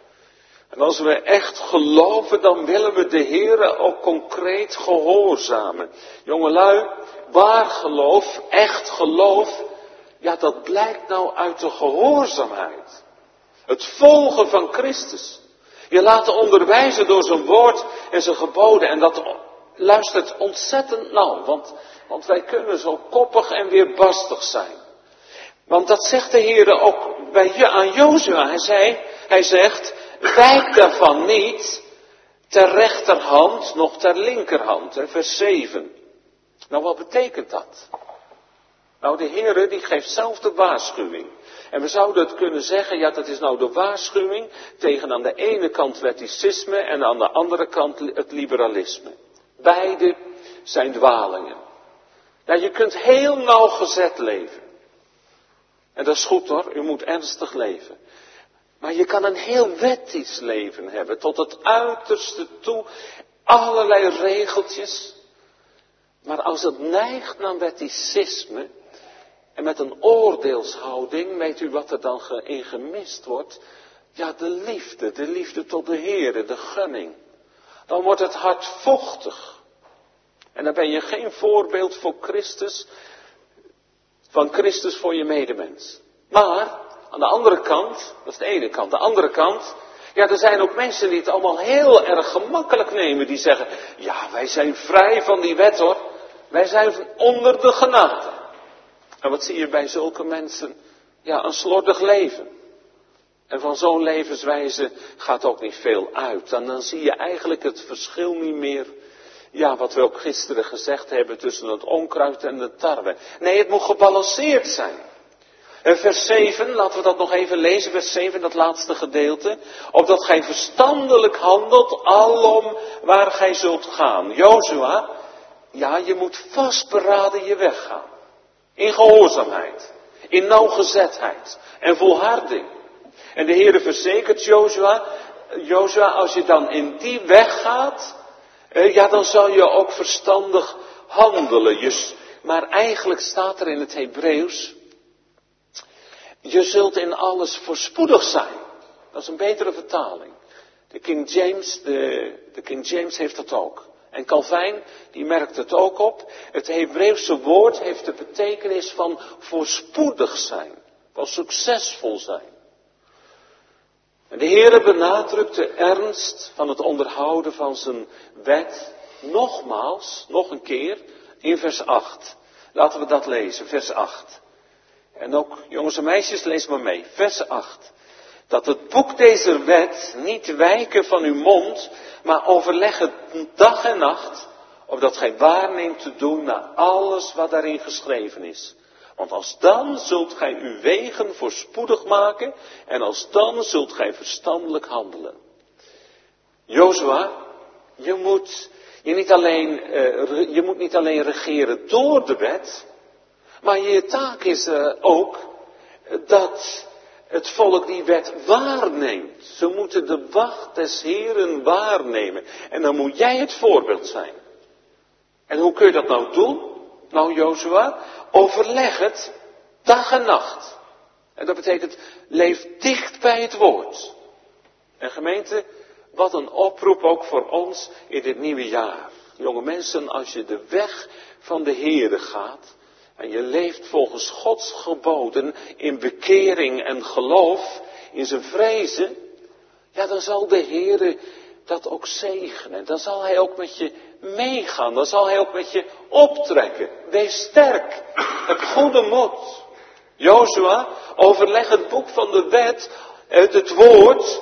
En als we echt geloven, dan willen we de Heer ook concreet gehoorzamen. Jongelui, waar geloof, echt geloof, ja, dat blijkt nou uit de gehoorzaamheid. Het volgen van Christus. Je laten onderwijzen door zijn woord en zijn geboden. En dat luistert ontzettend nauw. Want wij kunnen zo koppig en weerbarstig zijn. Want dat zegt de Heer ook aan Jozua. Hij zegt, wijk daarvan niet ter rechterhand, nog ter linkerhand. Vers 7. Nou, wat betekent dat? Nou, de Heer die geeft zelf de waarschuwing. En we zouden het kunnen zeggen, ja, dat is nou de waarschuwing tegen aan de ene kant wetticisme en aan de andere kant het liberalisme. Beide zijn dwalingen. Ja, je kunt heel nauwgezet leven. En dat is goed hoor, u moet ernstig leven. Maar je kan een heel wettisch leven hebben, tot het uiterste toe, allerlei regeltjes. Maar als het neigt naar wetticisme en met een oordeelshouding, weet u wat er dan in gemist wordt? Ja, de liefde tot de Heere, de gunning. Dan wordt het hart vochtig. En dan ben je geen voorbeeld voor Christus, van Christus voor je medemens. Maar, aan de andere kant, dat is de ene kant, de andere kant, ja, er zijn ook mensen die het allemaal heel erg gemakkelijk nemen. Die zeggen, ja, wij zijn vrij van die wet hoor. Wij zijn onder de genade. En wat zie je bij zulke mensen? Ja, een slordig leven. En van zo'n levenswijze gaat ook niet veel uit. En dan zie je eigenlijk het verschil niet meer. Ja, wat we ook gisteren gezegd hebben tussen het onkruid en de tarwe. Nee, het moet gebalanceerd zijn. En vers 7, laten we dat nog even lezen, vers 7, dat laatste gedeelte. Opdat gij verstandelijk handelt, alom waar gij zult gaan. Jozua, ja, je moet vastberaden je weg gaan. In gehoorzaamheid, in nauwgezetheid en volharding. En de Heere verzekert Jozua, als je dan in die weg gaat, ja, dan zal je ook verstandig handelen. Maar eigenlijk staat er in het Hebreeuws, je zult in alles voorspoedig zijn. Dat is een betere vertaling. De King James heeft dat ook. En Calvijn, die merkt het ook op. Het Hebreeuwse woord heeft de betekenis van voorspoedig zijn. Van succesvol zijn. En de Heere benadrukt de ernst van het onderhouden van zijn wet. Nogmaals, nog een keer, in vers 8. Laten we dat lezen, vers 8. En ook, jongens en meisjes, lees maar mee. Vers 8. Dat het boek deze wet niet wijken van uw mond, maar overleg het dag en nacht, opdat gij waarneemt te doen naar alles wat daarin geschreven is. Want als dan zult gij uw wegen voorspoedig maken, en als dan zult gij verstandelijk handelen. Jozua, je moet niet alleen regeren door de wet, maar je taak is ook dat het volk die wet waarneemt. Ze moeten de wacht des Heeren waarnemen. En dan moet jij het voorbeeld zijn. En hoe kun je dat nou doen? Nou, Jozua, overleg het dag en nacht. En dat betekent, leef dicht bij het woord. En gemeente, wat een oproep ook voor ons in dit nieuwe jaar. Jonge mensen, als je de weg van de Heere gaat, en je leeft volgens Gods geboden in bekering en geloof, in zijn vrezen, ja, dan zal de Heere dat ook zegenen. Dan zal hij ook met je meegaan. Dan zal hij ook met je optrekken. Wees sterk. Heb goede moed. Jozua, overleg het boek van de wet, het woord,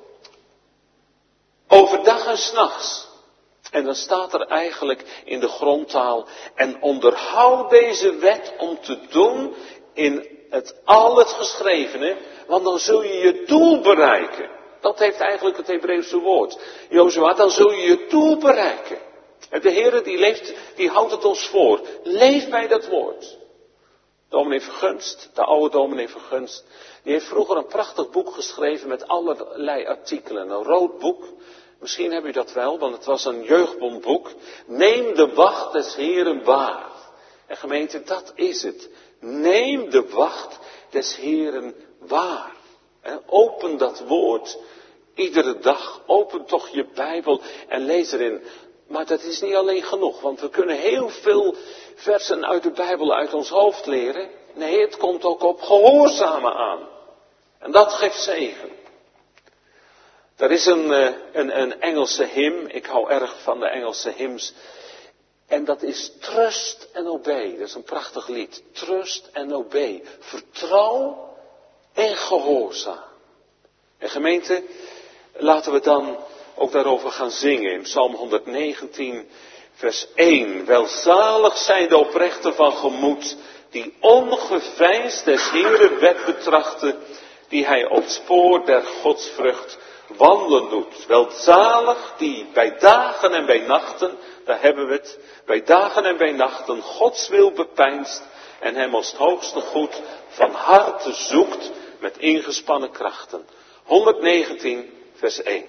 overdag en 's nachts. En dan staat er eigenlijk in de grondtaal, en onderhoud deze wet om te doen in al het geschrevene, want dan zul je je doel bereiken. Dat heeft eigenlijk het Hebreeuwse woord. Jozua, dan zul je je doel bereiken. En de Heere die houdt het ons voor. Leef bij dat woord. Dominee Vergunst, de oude dominee Vergunst, die heeft vroeger een prachtig boek geschreven met allerlei artikelen. Een rood boek. Misschien heb u dat wel, want het was een jeugdbondboek. Neem de wacht des Heeren waar. En gemeente, dat is het. Neem de wacht des Heeren waar. En open dat woord iedere dag. Open toch je Bijbel en lees erin. Maar dat is niet alleen genoeg, want we kunnen heel veel versen uit de Bijbel uit ons hoofd leren. Nee, het komt ook op gehoorzamen aan. En dat geeft zegen. Er is een Engelse hymn, ik hou erg van de Engelse hymns. En dat is Trust and Obey, dat is een prachtig lied. Trust and Obey, vertrouw en gehoorzaam. En gemeente, laten we dan ook daarover gaan zingen in Psalm 119, vers 1. Welzalig zijn de oprechten van gemoed, die ongeveinsd des Heeren wet betrachten, die hij op het spoor der godsvrucht wandelen doet. Welzalig die bij dagen en bij nachten, daar hebben we het, bij dagen en bij nachten Gods wil bepeinst en hem als het hoogste goed van harte zoekt met ingespannen krachten. 119, vers 1.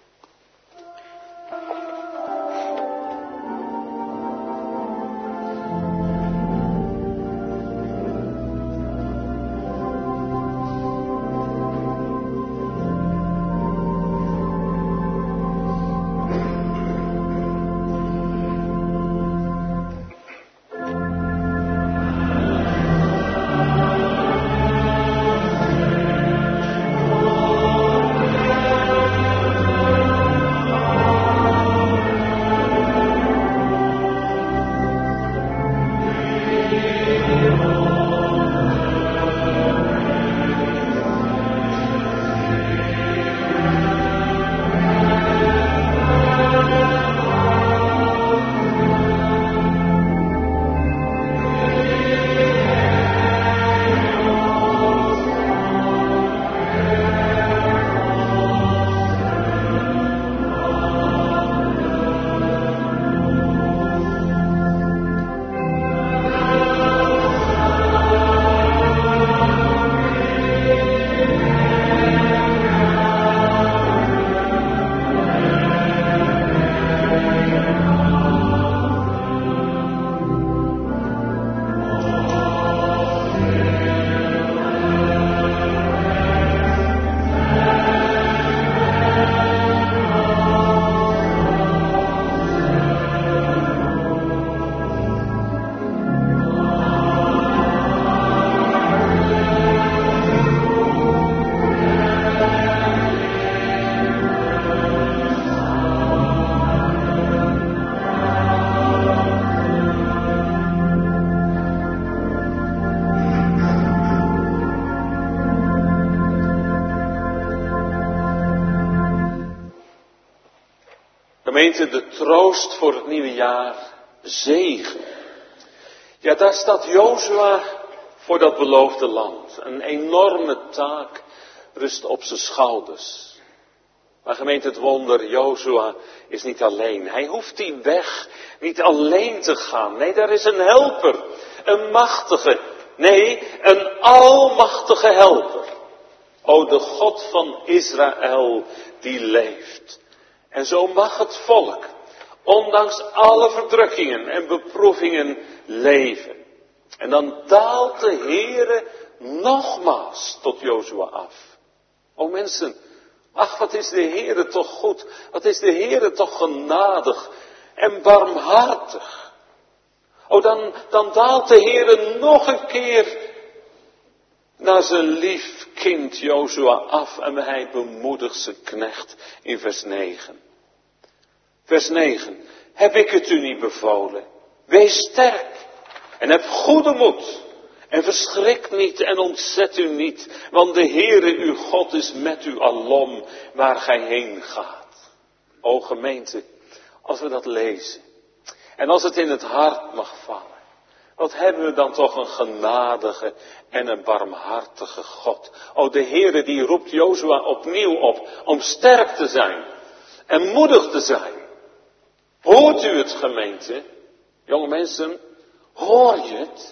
Gemeente, de troost voor het nieuwe jaar, zegen. Ja, daar staat Jozua voor dat beloofde land. Een enorme taak rust op zijn schouders. Maar gemeente, het wonder, Jozua is niet alleen. Hij hoeft die weg niet alleen te gaan. Nee, daar is een helper. Een machtige. Nee, een almachtige helper. O, de God van Israël die leeft. En zo mag het volk, ondanks alle verdrukkingen en beproevingen, leven. En dan daalt de Heere nogmaals tot Jozua af. O mensen, ach, wat is de Heere toch goed, wat is de Heere toch genadig en barmhartig. O, dan daalt de Heere nog een keer naar zijn lief kind Jozua af en hij bemoedigt zijn knecht in vers 9. Vers 9. Heb ik het u niet bevolen? Wees sterk en heb goede moed en verschrik niet en ontzet u niet, want de Heere uw God is met u alom waar gij heen gaat. O gemeente, als we dat lezen en als het in het hart mag vallen. Wat hebben we dan toch een genadige en een barmhartige God. O, de Heere die roept Jozua opnieuw op om sterk te zijn en moedig te zijn. Hoort u het, gemeente? Jonge mensen, hoor je het?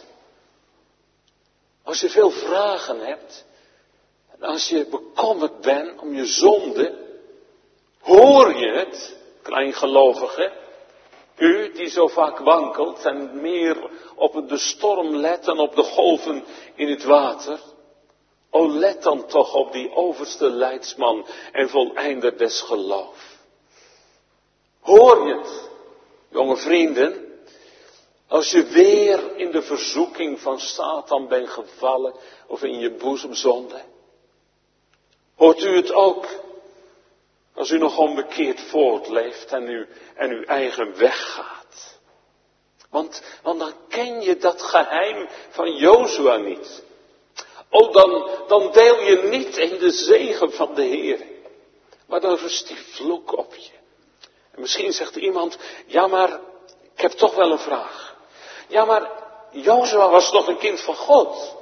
Als je veel vragen hebt en als je bekommerd bent om je zonde, hoor je het, kleingelovige? U die zo vaak wankelt en meer op de storm let dan op de golven in het water. O, let dan toch op die overste leidsman en voleinder des geloof. Hoor je het, jonge vrienden, als je weer in de verzoeking van Satan bent gevallen of in je boezemzonde? Hoort u het ook? Als u nog onbekeerd voortleeft en uw eigen weg gaat. Want dan ken je dat geheim van Jozua niet. O, dan deel je niet in de zegen van de Heer. Maar dan rust die vloek op je. En misschien zegt iemand, ja maar, ik heb toch wel een vraag. Ja maar, Jozua was toch een kind van God?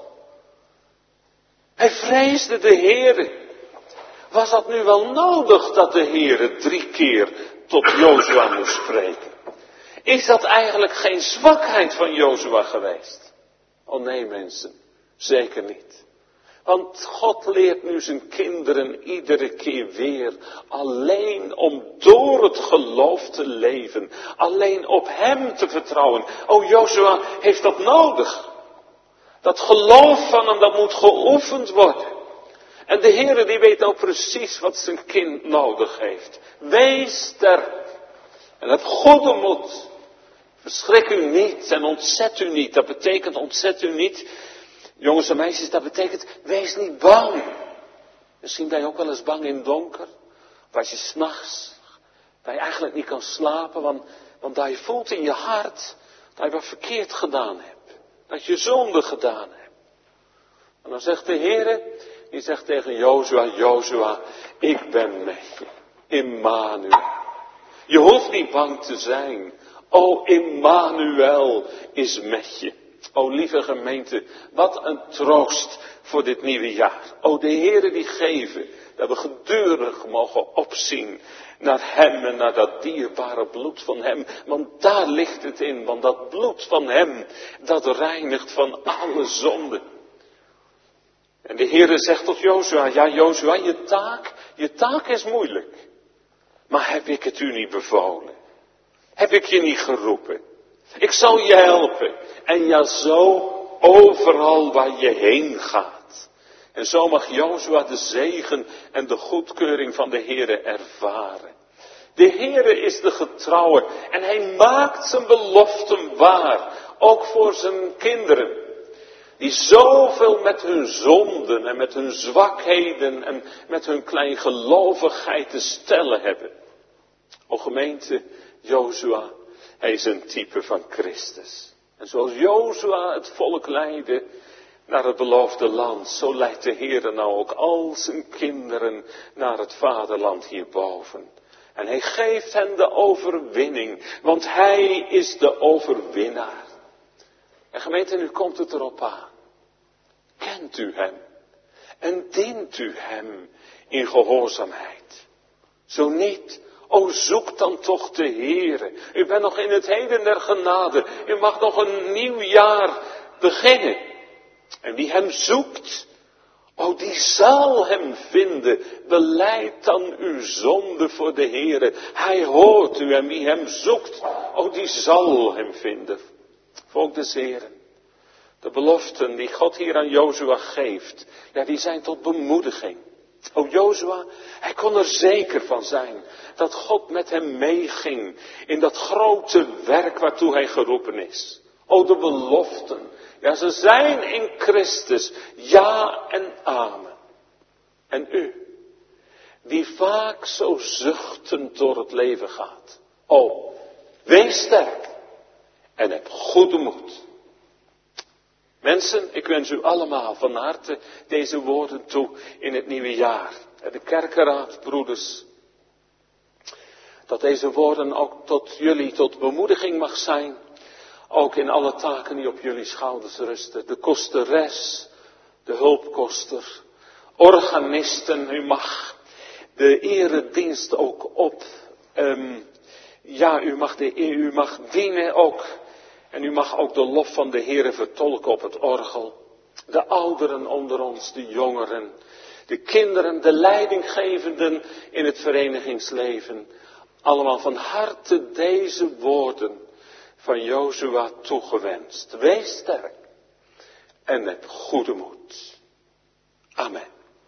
Hij vreesde de Heer. Was dat nu wel nodig dat de Heere 3 keer tot Jozua moest spreken? Is dat eigenlijk geen zwakheid van Jozua geweest? Oh nee mensen, zeker niet. Want God leert nu zijn kinderen iedere keer weer alleen om door het geloof te leven. Alleen op hem te vertrouwen. O, Jozua heeft dat nodig. Dat geloof van hem, dat moet geoefend worden. En de Heere die weet nou precies wat zijn kind nodig heeft. Wees sterk. En heb goede moed. Verschrik u niet en ontzet u niet. Dat betekent ontzet u niet. Jongens en meisjes, dat betekent wees niet bang. Misschien ben je ook wel eens bang in het donker. Of als je 's nachts, dat je eigenlijk niet kan slapen. Want dat je voelt in je hart dat je wat verkeerd gedaan hebt. Dat je zonde gedaan hebt. En dan zegt de Heere, die zegt tegen Jozua, Jozua, ik ben met je. Immanuel. Je hoeft niet bang te zijn. O, Immanuel is met je. O, lieve gemeente, wat een troost voor dit nieuwe jaar. O, de Heere die geven, dat we gedurig mogen opzien naar hem en naar dat dierbare bloed van hem. Want daar ligt het in, want dat bloed van hem, dat reinigt van alle zonden. En de Heere zegt tot Jozua, ja Jozua, je taak is moeilijk. Maar heb ik het u niet bevolen? Heb ik je niet geroepen? Ik zal je helpen. En ja, zo overal waar je heen gaat. En zo mag Jozua de zegen en de goedkeuring van de Heere ervaren. De Heere is de getrouwe en hij maakt zijn beloften waar. Ook voor zijn kinderen. Die zoveel met hun zonden en met hun zwakheden en met hun kleingelovigheid te stellen hebben. O gemeente, Jozua, hij is een type van Christus. En zoals Jozua het volk leidde naar het beloofde land, zo leidt de Heere nou ook al zijn kinderen naar het vaderland hierboven. En hij geeft hen de overwinning, want hij is de overwinnaar. En gemeente, nu komt het erop aan. Kent u hem? En dient u hem in gehoorzaamheid? Zo niet, o zoek dan toch de Heere. U bent nog in het heden der genade. U mag nog een nieuw jaar beginnen. En wie hem zoekt, o die zal hem vinden. Belijd dan uw zonde voor de Heere. Hij hoort u en wie hem zoekt, o die zal hem vinden. Volk des Heeren. De beloften die God hier aan Jozua geeft, ja, die zijn tot bemoediging. O Jozua, hij kon er zeker van zijn dat God met hem meeging in dat grote werk waartoe hij geroepen is. O de beloften, ja, ze zijn in Christus, ja en amen. En u, die vaak zo zuchtend door het leven gaat. O, wees sterk en heb goede moed. Mensen, ik wens u allemaal van harte deze woorden toe in het nieuwe jaar. De kerkenraad, broeders, dat deze woorden ook tot jullie tot bemoediging mag zijn. Ook in alle taken die op jullie schouders rusten. De kosteres, de hulpkoster, organisten, u mag de eredienst ook op. U mag dienen ook. En u mag ook de lof van de Heere vertolken op het orgel. De ouderen onder ons, de jongeren, de kinderen, de leidinggevenden in het verenigingsleven. Allemaal van harte deze woorden van Jozua toegewenst. Wees sterk en heb goede moed. Amen.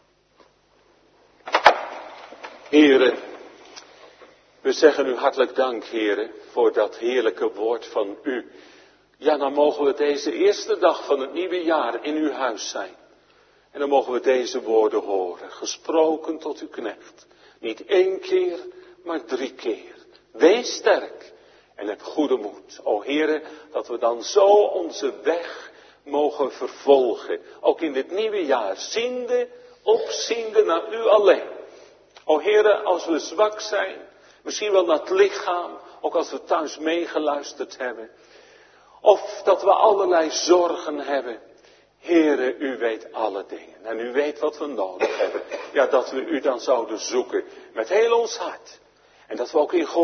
Heere, we zeggen u hartelijk dank, Heere, voor dat heerlijke woord van u. Ja, dan mogen we deze eerste dag van het nieuwe jaar in uw huis zijn. En dan mogen we deze woorden horen, gesproken tot uw knecht. Niet 1 keer, maar 3 keer. Wees sterk en heb goede moed. O Heere, dat we dan zo onze weg mogen vervolgen. Ook in dit nieuwe jaar, opziende naar u alleen. O Heere, als we zwak zijn, misschien wel naar het lichaam, ook als we thuis meegeluisterd hebben. Of dat we allerlei zorgen hebben. Heere, u weet alle dingen. En u weet wat we nodig hebben. Ja, dat we u dan zouden zoeken met heel ons hart. En dat we ook in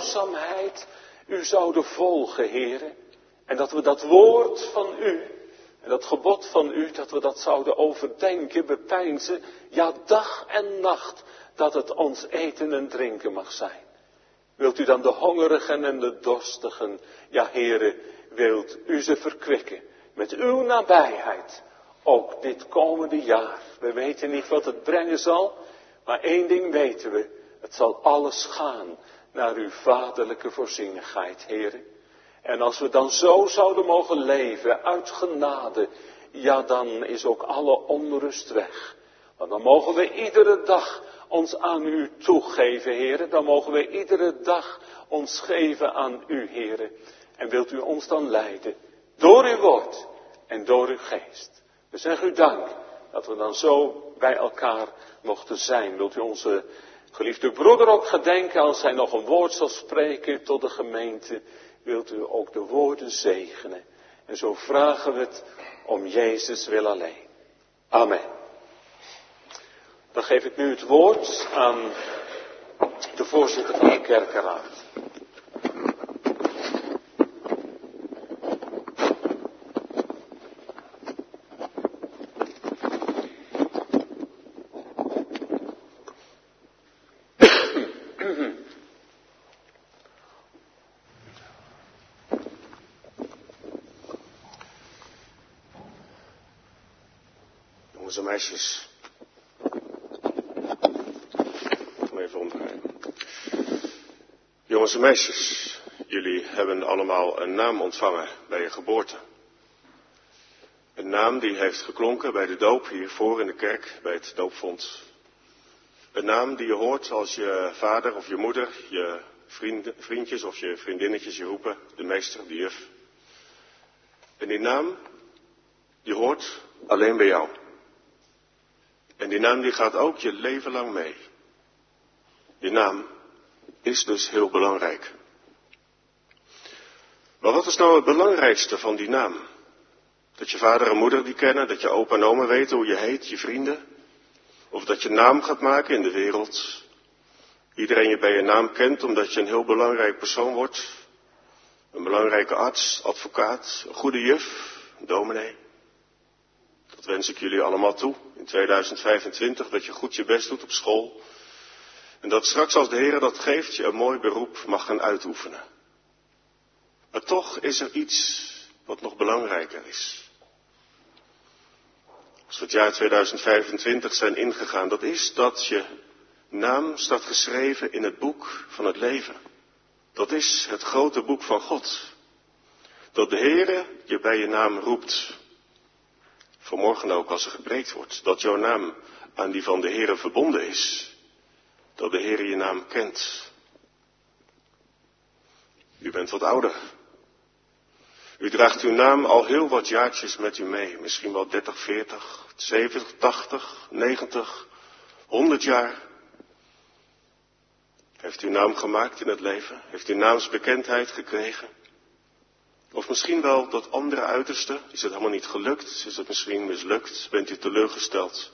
gehoorzaamheid u zouden volgen, Heere. En dat we dat woord van u En dat gebod van u, dat we dat zouden overdenken, bepeinzen, ja dag en nacht, dat het ons eten en drinken mag zijn. Wilt u dan de hongerigen en de dorstigen, ja Heere, wilt u ze verkwikken met uw nabijheid, ook dit komende jaar. We weten niet wat het brengen zal, maar één ding weten we, het zal alles gaan naar uw vaderlijke voorzienigheid, Heere. En als we dan zo zouden mogen leven, uit genade, ja dan is ook alle onrust weg. Want dan mogen we iedere dag ons aan u toegeven, Heere. Dan mogen we iedere dag ons geven aan u, Heere. En wilt u ons dan leiden, door uw woord en door uw geest. We zeggen u dank dat we dan zo bij elkaar mochten zijn. Wilt u onze geliefde broeder ook gedenken als hij nog een woord zal spreken tot de gemeente. Wilt u ook de woorden zegenen. En zo vragen we het om Jezus wil alleen. Amen. Dan geef ik nu het woord aan de voorzitter van de kerkenraad. Jongens en meisjes. Even omdraaien. Jongens en meisjes, jullie hebben allemaal een naam ontvangen bij je geboorte. Een naam die heeft geklonken bij de doop hiervoor in de kerk, bij het doopvond. Een naam die je hoort als je vader of je moeder, je vriendjes of je vriendinnetjes je roepen, de meester, de juf. En die naam, die hoort alleen bij jou. En die naam die gaat ook je leven lang mee. Die naam is dus heel belangrijk. Maar wat is nou het belangrijkste van die naam? Dat je vader en moeder die kennen, dat je opa en oma weten hoe je heet, je vrienden. Of dat je naam gaat maken in de wereld. Iedereen je bij je naam kent omdat je een heel belangrijk persoon wordt. Een belangrijke arts, advocaat, een goede juf, een dominee. Dat wens ik jullie allemaal toe in 2025, dat je goed je best doet op school. En dat straks als de Heer dat geeft, je een mooi beroep mag gaan uitoefenen. Maar toch is er iets wat nog belangrijker is. Als we het jaar 2025 zijn ingegaan, dat is dat je naam staat geschreven in het boek van het leven. Dat is het grote boek van God. Dat de Heer je bij je naam roept. Vanmorgen ook als er gepreekt wordt, dat jouw naam aan die van de Heer verbonden is. Dat de Heer je naam kent. U bent wat ouder. U draagt uw naam al heel wat jaartjes met u mee. Misschien wel 30, 40, 70, 80, 90, 100 jaar. Heeft u naam gemaakt in het leven? Heeft u naamsbekendheid gekregen? Of misschien wel dat andere uiterste. Is het helemaal niet gelukt? Is het misschien mislukt? Bent u teleurgesteld?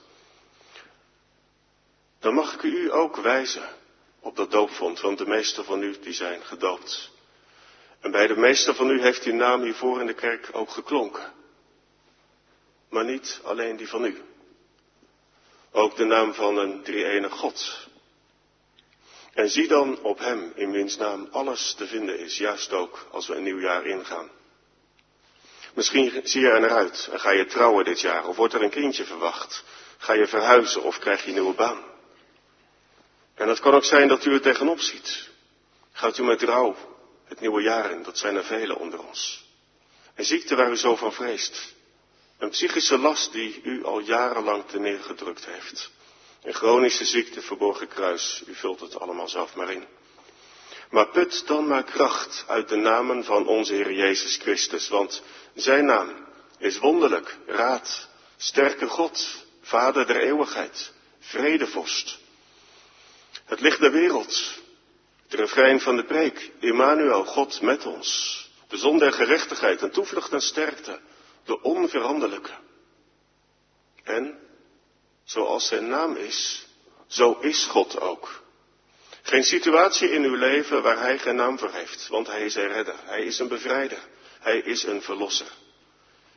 Dan mag ik u ook wijzen op dat doopvond, want de meesten van u die zijn gedoopt. En bij de meesten van u heeft uw naam hiervoor in de kerk ook geklonken. Maar niet alleen die van u. Ook de naam van een drie-enige God. En zie dan op hem, in wiens naam alles te vinden is, juist ook als we een nieuw jaar ingaan. Misschien zie je er naar uit en ga je trouwen dit jaar, of wordt er een kindje verwacht. Ga je verhuizen of krijg je een nieuwe baan. En het kan ook zijn dat u er tegenop ziet. Gaat u met rouw het nieuwe jaar in, dat zijn er velen onder ons. Een ziekte waar u zo van vreest. Een psychische last die u al jarenlang te neergedrukt heeft. Een chronische ziekte, verborgen kruis, u vult het allemaal zelf maar in. Maar put dan maar kracht uit de namen van onze Heer Jezus Christus, want zijn naam is wonderlijk, raad, sterke God, Vader der eeuwigheid, vredevorst. Het licht der wereld, het refrein van de preek, Immanuel, God met ons, de zon der gerechtigheid, een toevlucht en sterkte, de onveranderlijke. En, zoals zijn naam is, zo is God ook. Geen situatie in uw leven waar hij geen naam voor heeft, want hij is een redder, hij is een bevrijder, hij is een verlosser.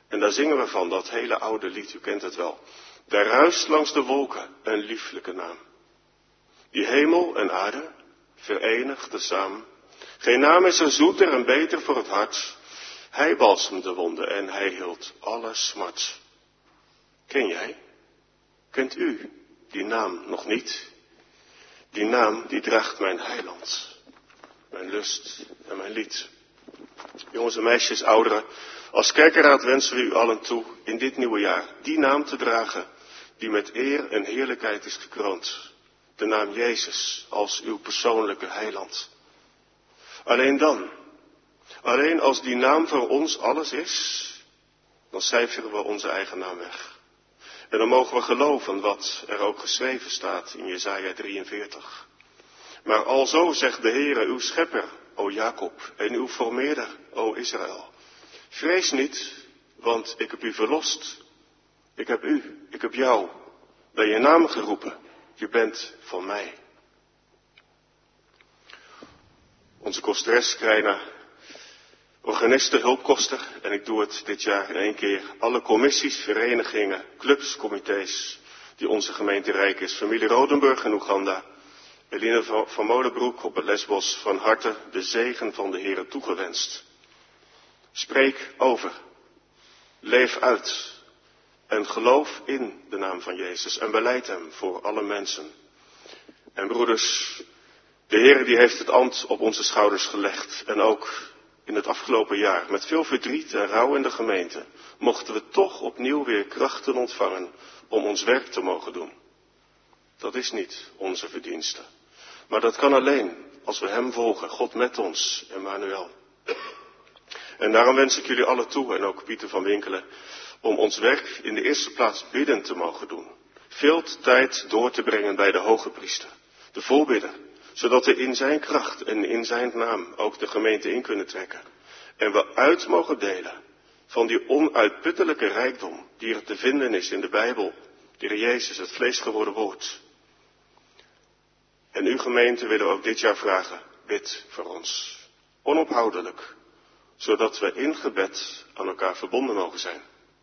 En daar zingen we van, dat hele oude lied, u kent het wel. Daar ruist langs de wolken een lieflijke naam. Die hemel en aarde verenigt tezamen. Geen naam is er zoeter en beter voor het hart. Hij balsemt de wonden en hij hield alle smart. Ken jij? Kent u die naam nog niet? Die naam die draagt mijn heiland, mijn lust en mijn lied. Jongens en meisjes, ouderen, als kerkenraad wensen we u allen toe in dit nieuwe jaar die naam te dragen die met eer en heerlijkheid is gekroond. De naam Jezus als uw persoonlijke heiland. Alleen dan, alleen als die naam voor ons alles is, dan cijferen we onze eigen naam weg. En dan mogen we geloven wat er ook geschreven staat in Jesaja 43. Maar alzo zegt de Heere, uw schepper, o Jacob, en uw formeerder, o Israël. Vrees niet, want ik heb u verlost. Ik heb jou bij je naam geroepen. Je bent van mij. Onze kosteres, Krijna, organiste, hulpkoster, en ik doe het dit jaar in 1 keer. Alle commissies, verenigingen, clubs, comité's, die onze gemeente rijk is. Familie Rodenburg in Oeganda. Eline van Molenbroek op het Lesbos, van harte de zegen van de Heere toegewenst. Spreek over. Leef uit. En geloof in de naam van Jezus en belijd hem voor alle mensen. En broeders, de Heere die heeft het ambt op onze schouders gelegd. En ook in het afgelopen jaar, met veel verdriet en rouw in de gemeente, mochten we toch opnieuw weer krachten ontvangen om ons werk te mogen doen. Dat is niet onze verdienste. Maar dat kan alleen als we hem volgen, God met ons, Emmanuel. En daarom wens ik jullie allen toe, en ook Pieter van Winkelen, om ons werk in de eerste plaats bidden te mogen doen. Veel tijd door te brengen bij de hoge priester, de voorbidder, zodat we in zijn kracht en in zijn naam ook de gemeente in kunnen trekken. En we uit mogen delen van die onuitputtelijke rijkdom die er te vinden is in de Bijbel, de Heer Jezus, het vlees geworden woord. En uw gemeente willen we ook dit jaar vragen, bid voor ons, onophoudelijk, zodat we in gebed aan elkaar verbonden mogen zijn.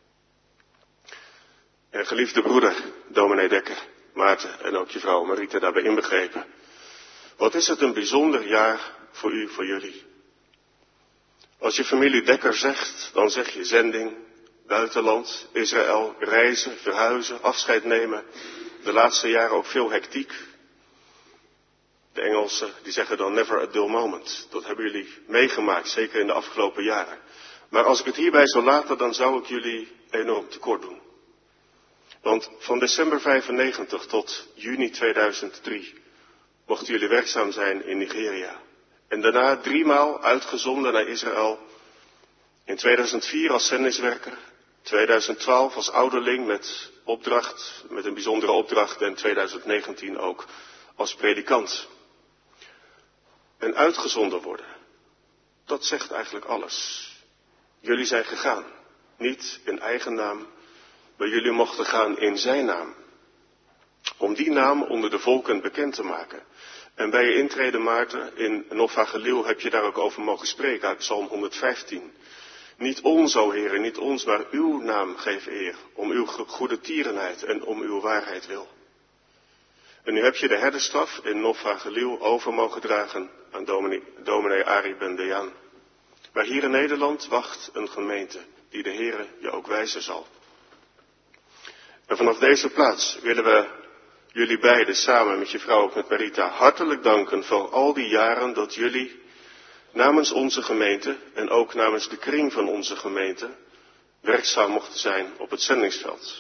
En geliefde broeder, dominee Dekker, Maarten en ook je vrouw Marita daarbij inbegrepen. Wat is het een bijzonder jaar voor u, voor jullie. Als je familie Dekker zegt, dan zeg je zending, buitenland, Israël, reizen, verhuizen, afscheid nemen. De laatste jaren ook veel hectiek. De Engelsen die zeggen dan never a dull moment. Dat hebben jullie meegemaakt, zeker in de afgelopen jaren. Maar als ik het hierbij zou laten, dan zou ik jullie enorm tekort doen. Want van december 95 tot juni 2003 mochten jullie werkzaam zijn in Nigeria. En daarna 3 maal uitgezonden naar Israël. In 2004 als zendingswerker. 2012 als ouderling met een bijzondere opdracht. En 2019 ook als predikant. En uitgezonden worden. Dat zegt eigenlijk alles. Jullie zijn gegaan. Niet in eigen naam. Maar jullie mochten gaan in zijn naam. Om die naam onder de volken bekend te maken. En bij je intrede, Maarten, in Nova Gelil heb je daar ook over mogen spreken uit Psalm 115. Niet ons, o Heere, niet ons, maar uw naam geef eer. Om uw goede tierenheid en om uw waarheid wil. En nu heb je de herderstaf in Nova Gelil over mogen dragen aan dominee Arie Ben-Dejan. Maar hier in Nederland wacht een gemeente die de Heere je ook wijzen zal. En vanaf deze plaats willen we jullie beiden samen met je vrouw, ook met Marita, hartelijk danken voor al die jaren dat jullie namens onze gemeente en ook namens de kring van onze gemeente werkzaam mochten zijn op het zendingsveld.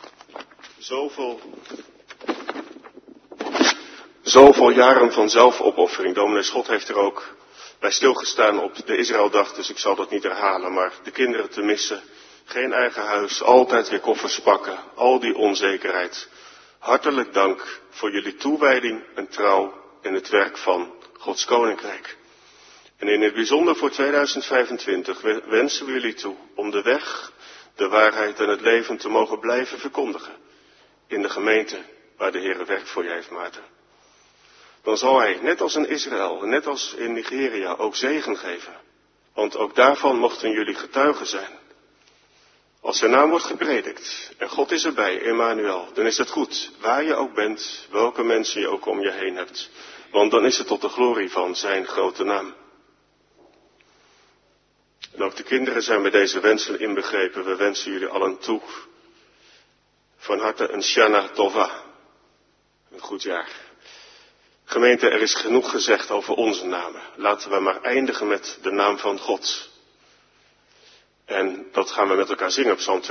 Zoveel jaren van zelfopoffering. Dominee Schot heeft er ook bij stilgestaan op de Israëldag, dus ik zal dat niet herhalen, maar de kinderen te missen. Geen eigen huis, altijd weer koffers pakken, al die onzekerheid. Hartelijk dank voor jullie toewijding en trouw in het werk van Gods Koninkrijk. En in het bijzonder voor 2025 wensen we jullie toe om de weg, de waarheid en het leven te mogen blijven verkondigen. In de gemeente waar de Heere werk voor je heeft, Maarten. Dan zal hij, net als in Israël, net als in Nigeria, ook zegen geven. Want ook daarvan mochten jullie getuigen zijn. Als zijn naam wordt gepredikt en God is erbij, Emmanuel, dan is het goed, waar je ook bent, welke mensen je ook om je heen hebt. Want dan is het tot de glorie van zijn grote naam. En ook de kinderen zijn bij deze wensen inbegrepen. We wensen jullie allen toe. Van harte een Shana Tova. Een goed jaar. Gemeente, er is genoeg gezegd over onze namen. Laten we maar eindigen met de naam van God. En dat gaan we met elkaar zingen op Psalm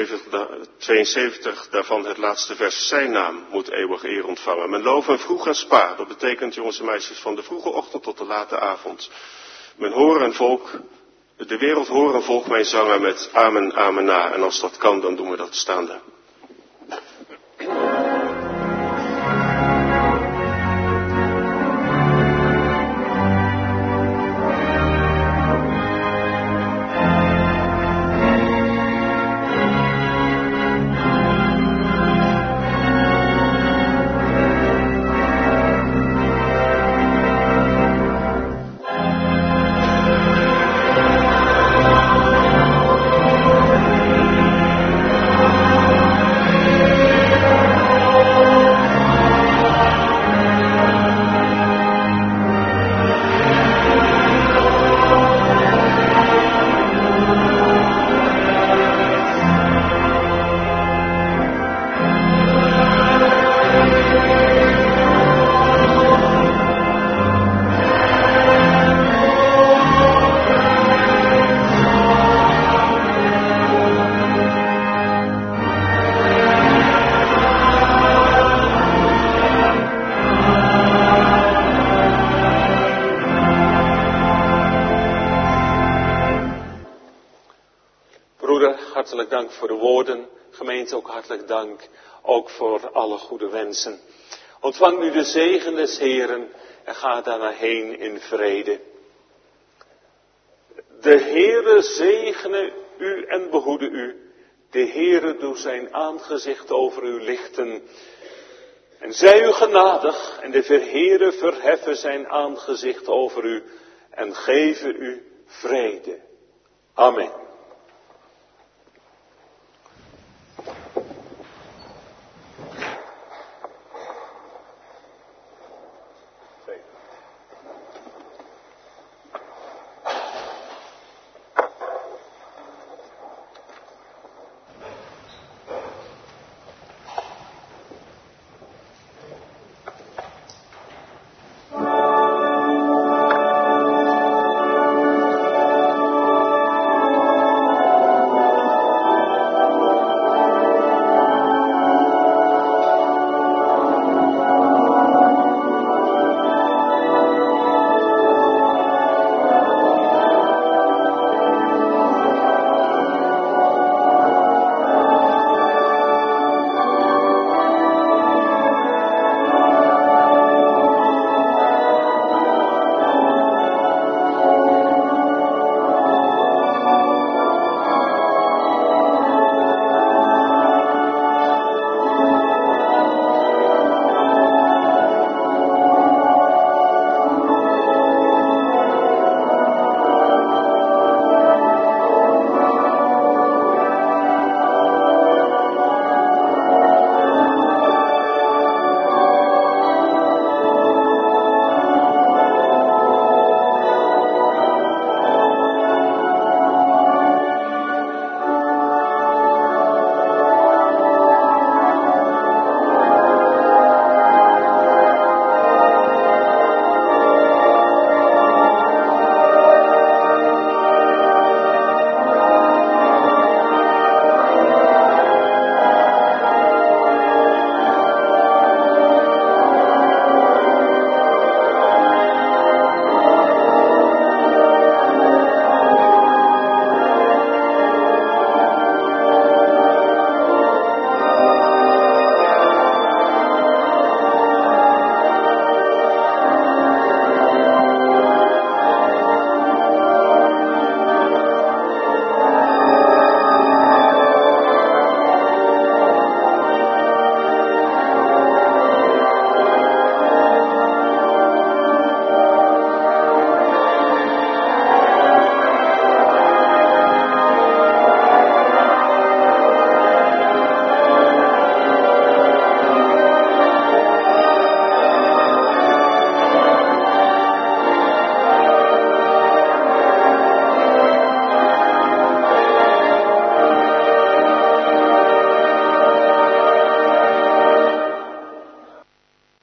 72, daarvan het laatste vers. Zijn naam moet eeuwig eer ontvangen. Men loven vroeg en spa. Dat betekent, jongens en meisjes, van de vroege ochtend tot de late avond. Men horen en volk, de wereld horen volk mijn zangen met amen, amen na. En als dat kan, dan doen we dat staande. Hartelijk dank voor de woorden. Gemeente, ook hartelijk dank. Ook voor alle goede wensen. Ontvang nu de zegen des Heeren en ga daarna heen in vrede. De Heere zegene u en behoede u. De Heere doet zijn aangezicht over u lichten. En zij u genadig en de Heere verheffen zijn aangezicht over u en geven u vrede. Amen.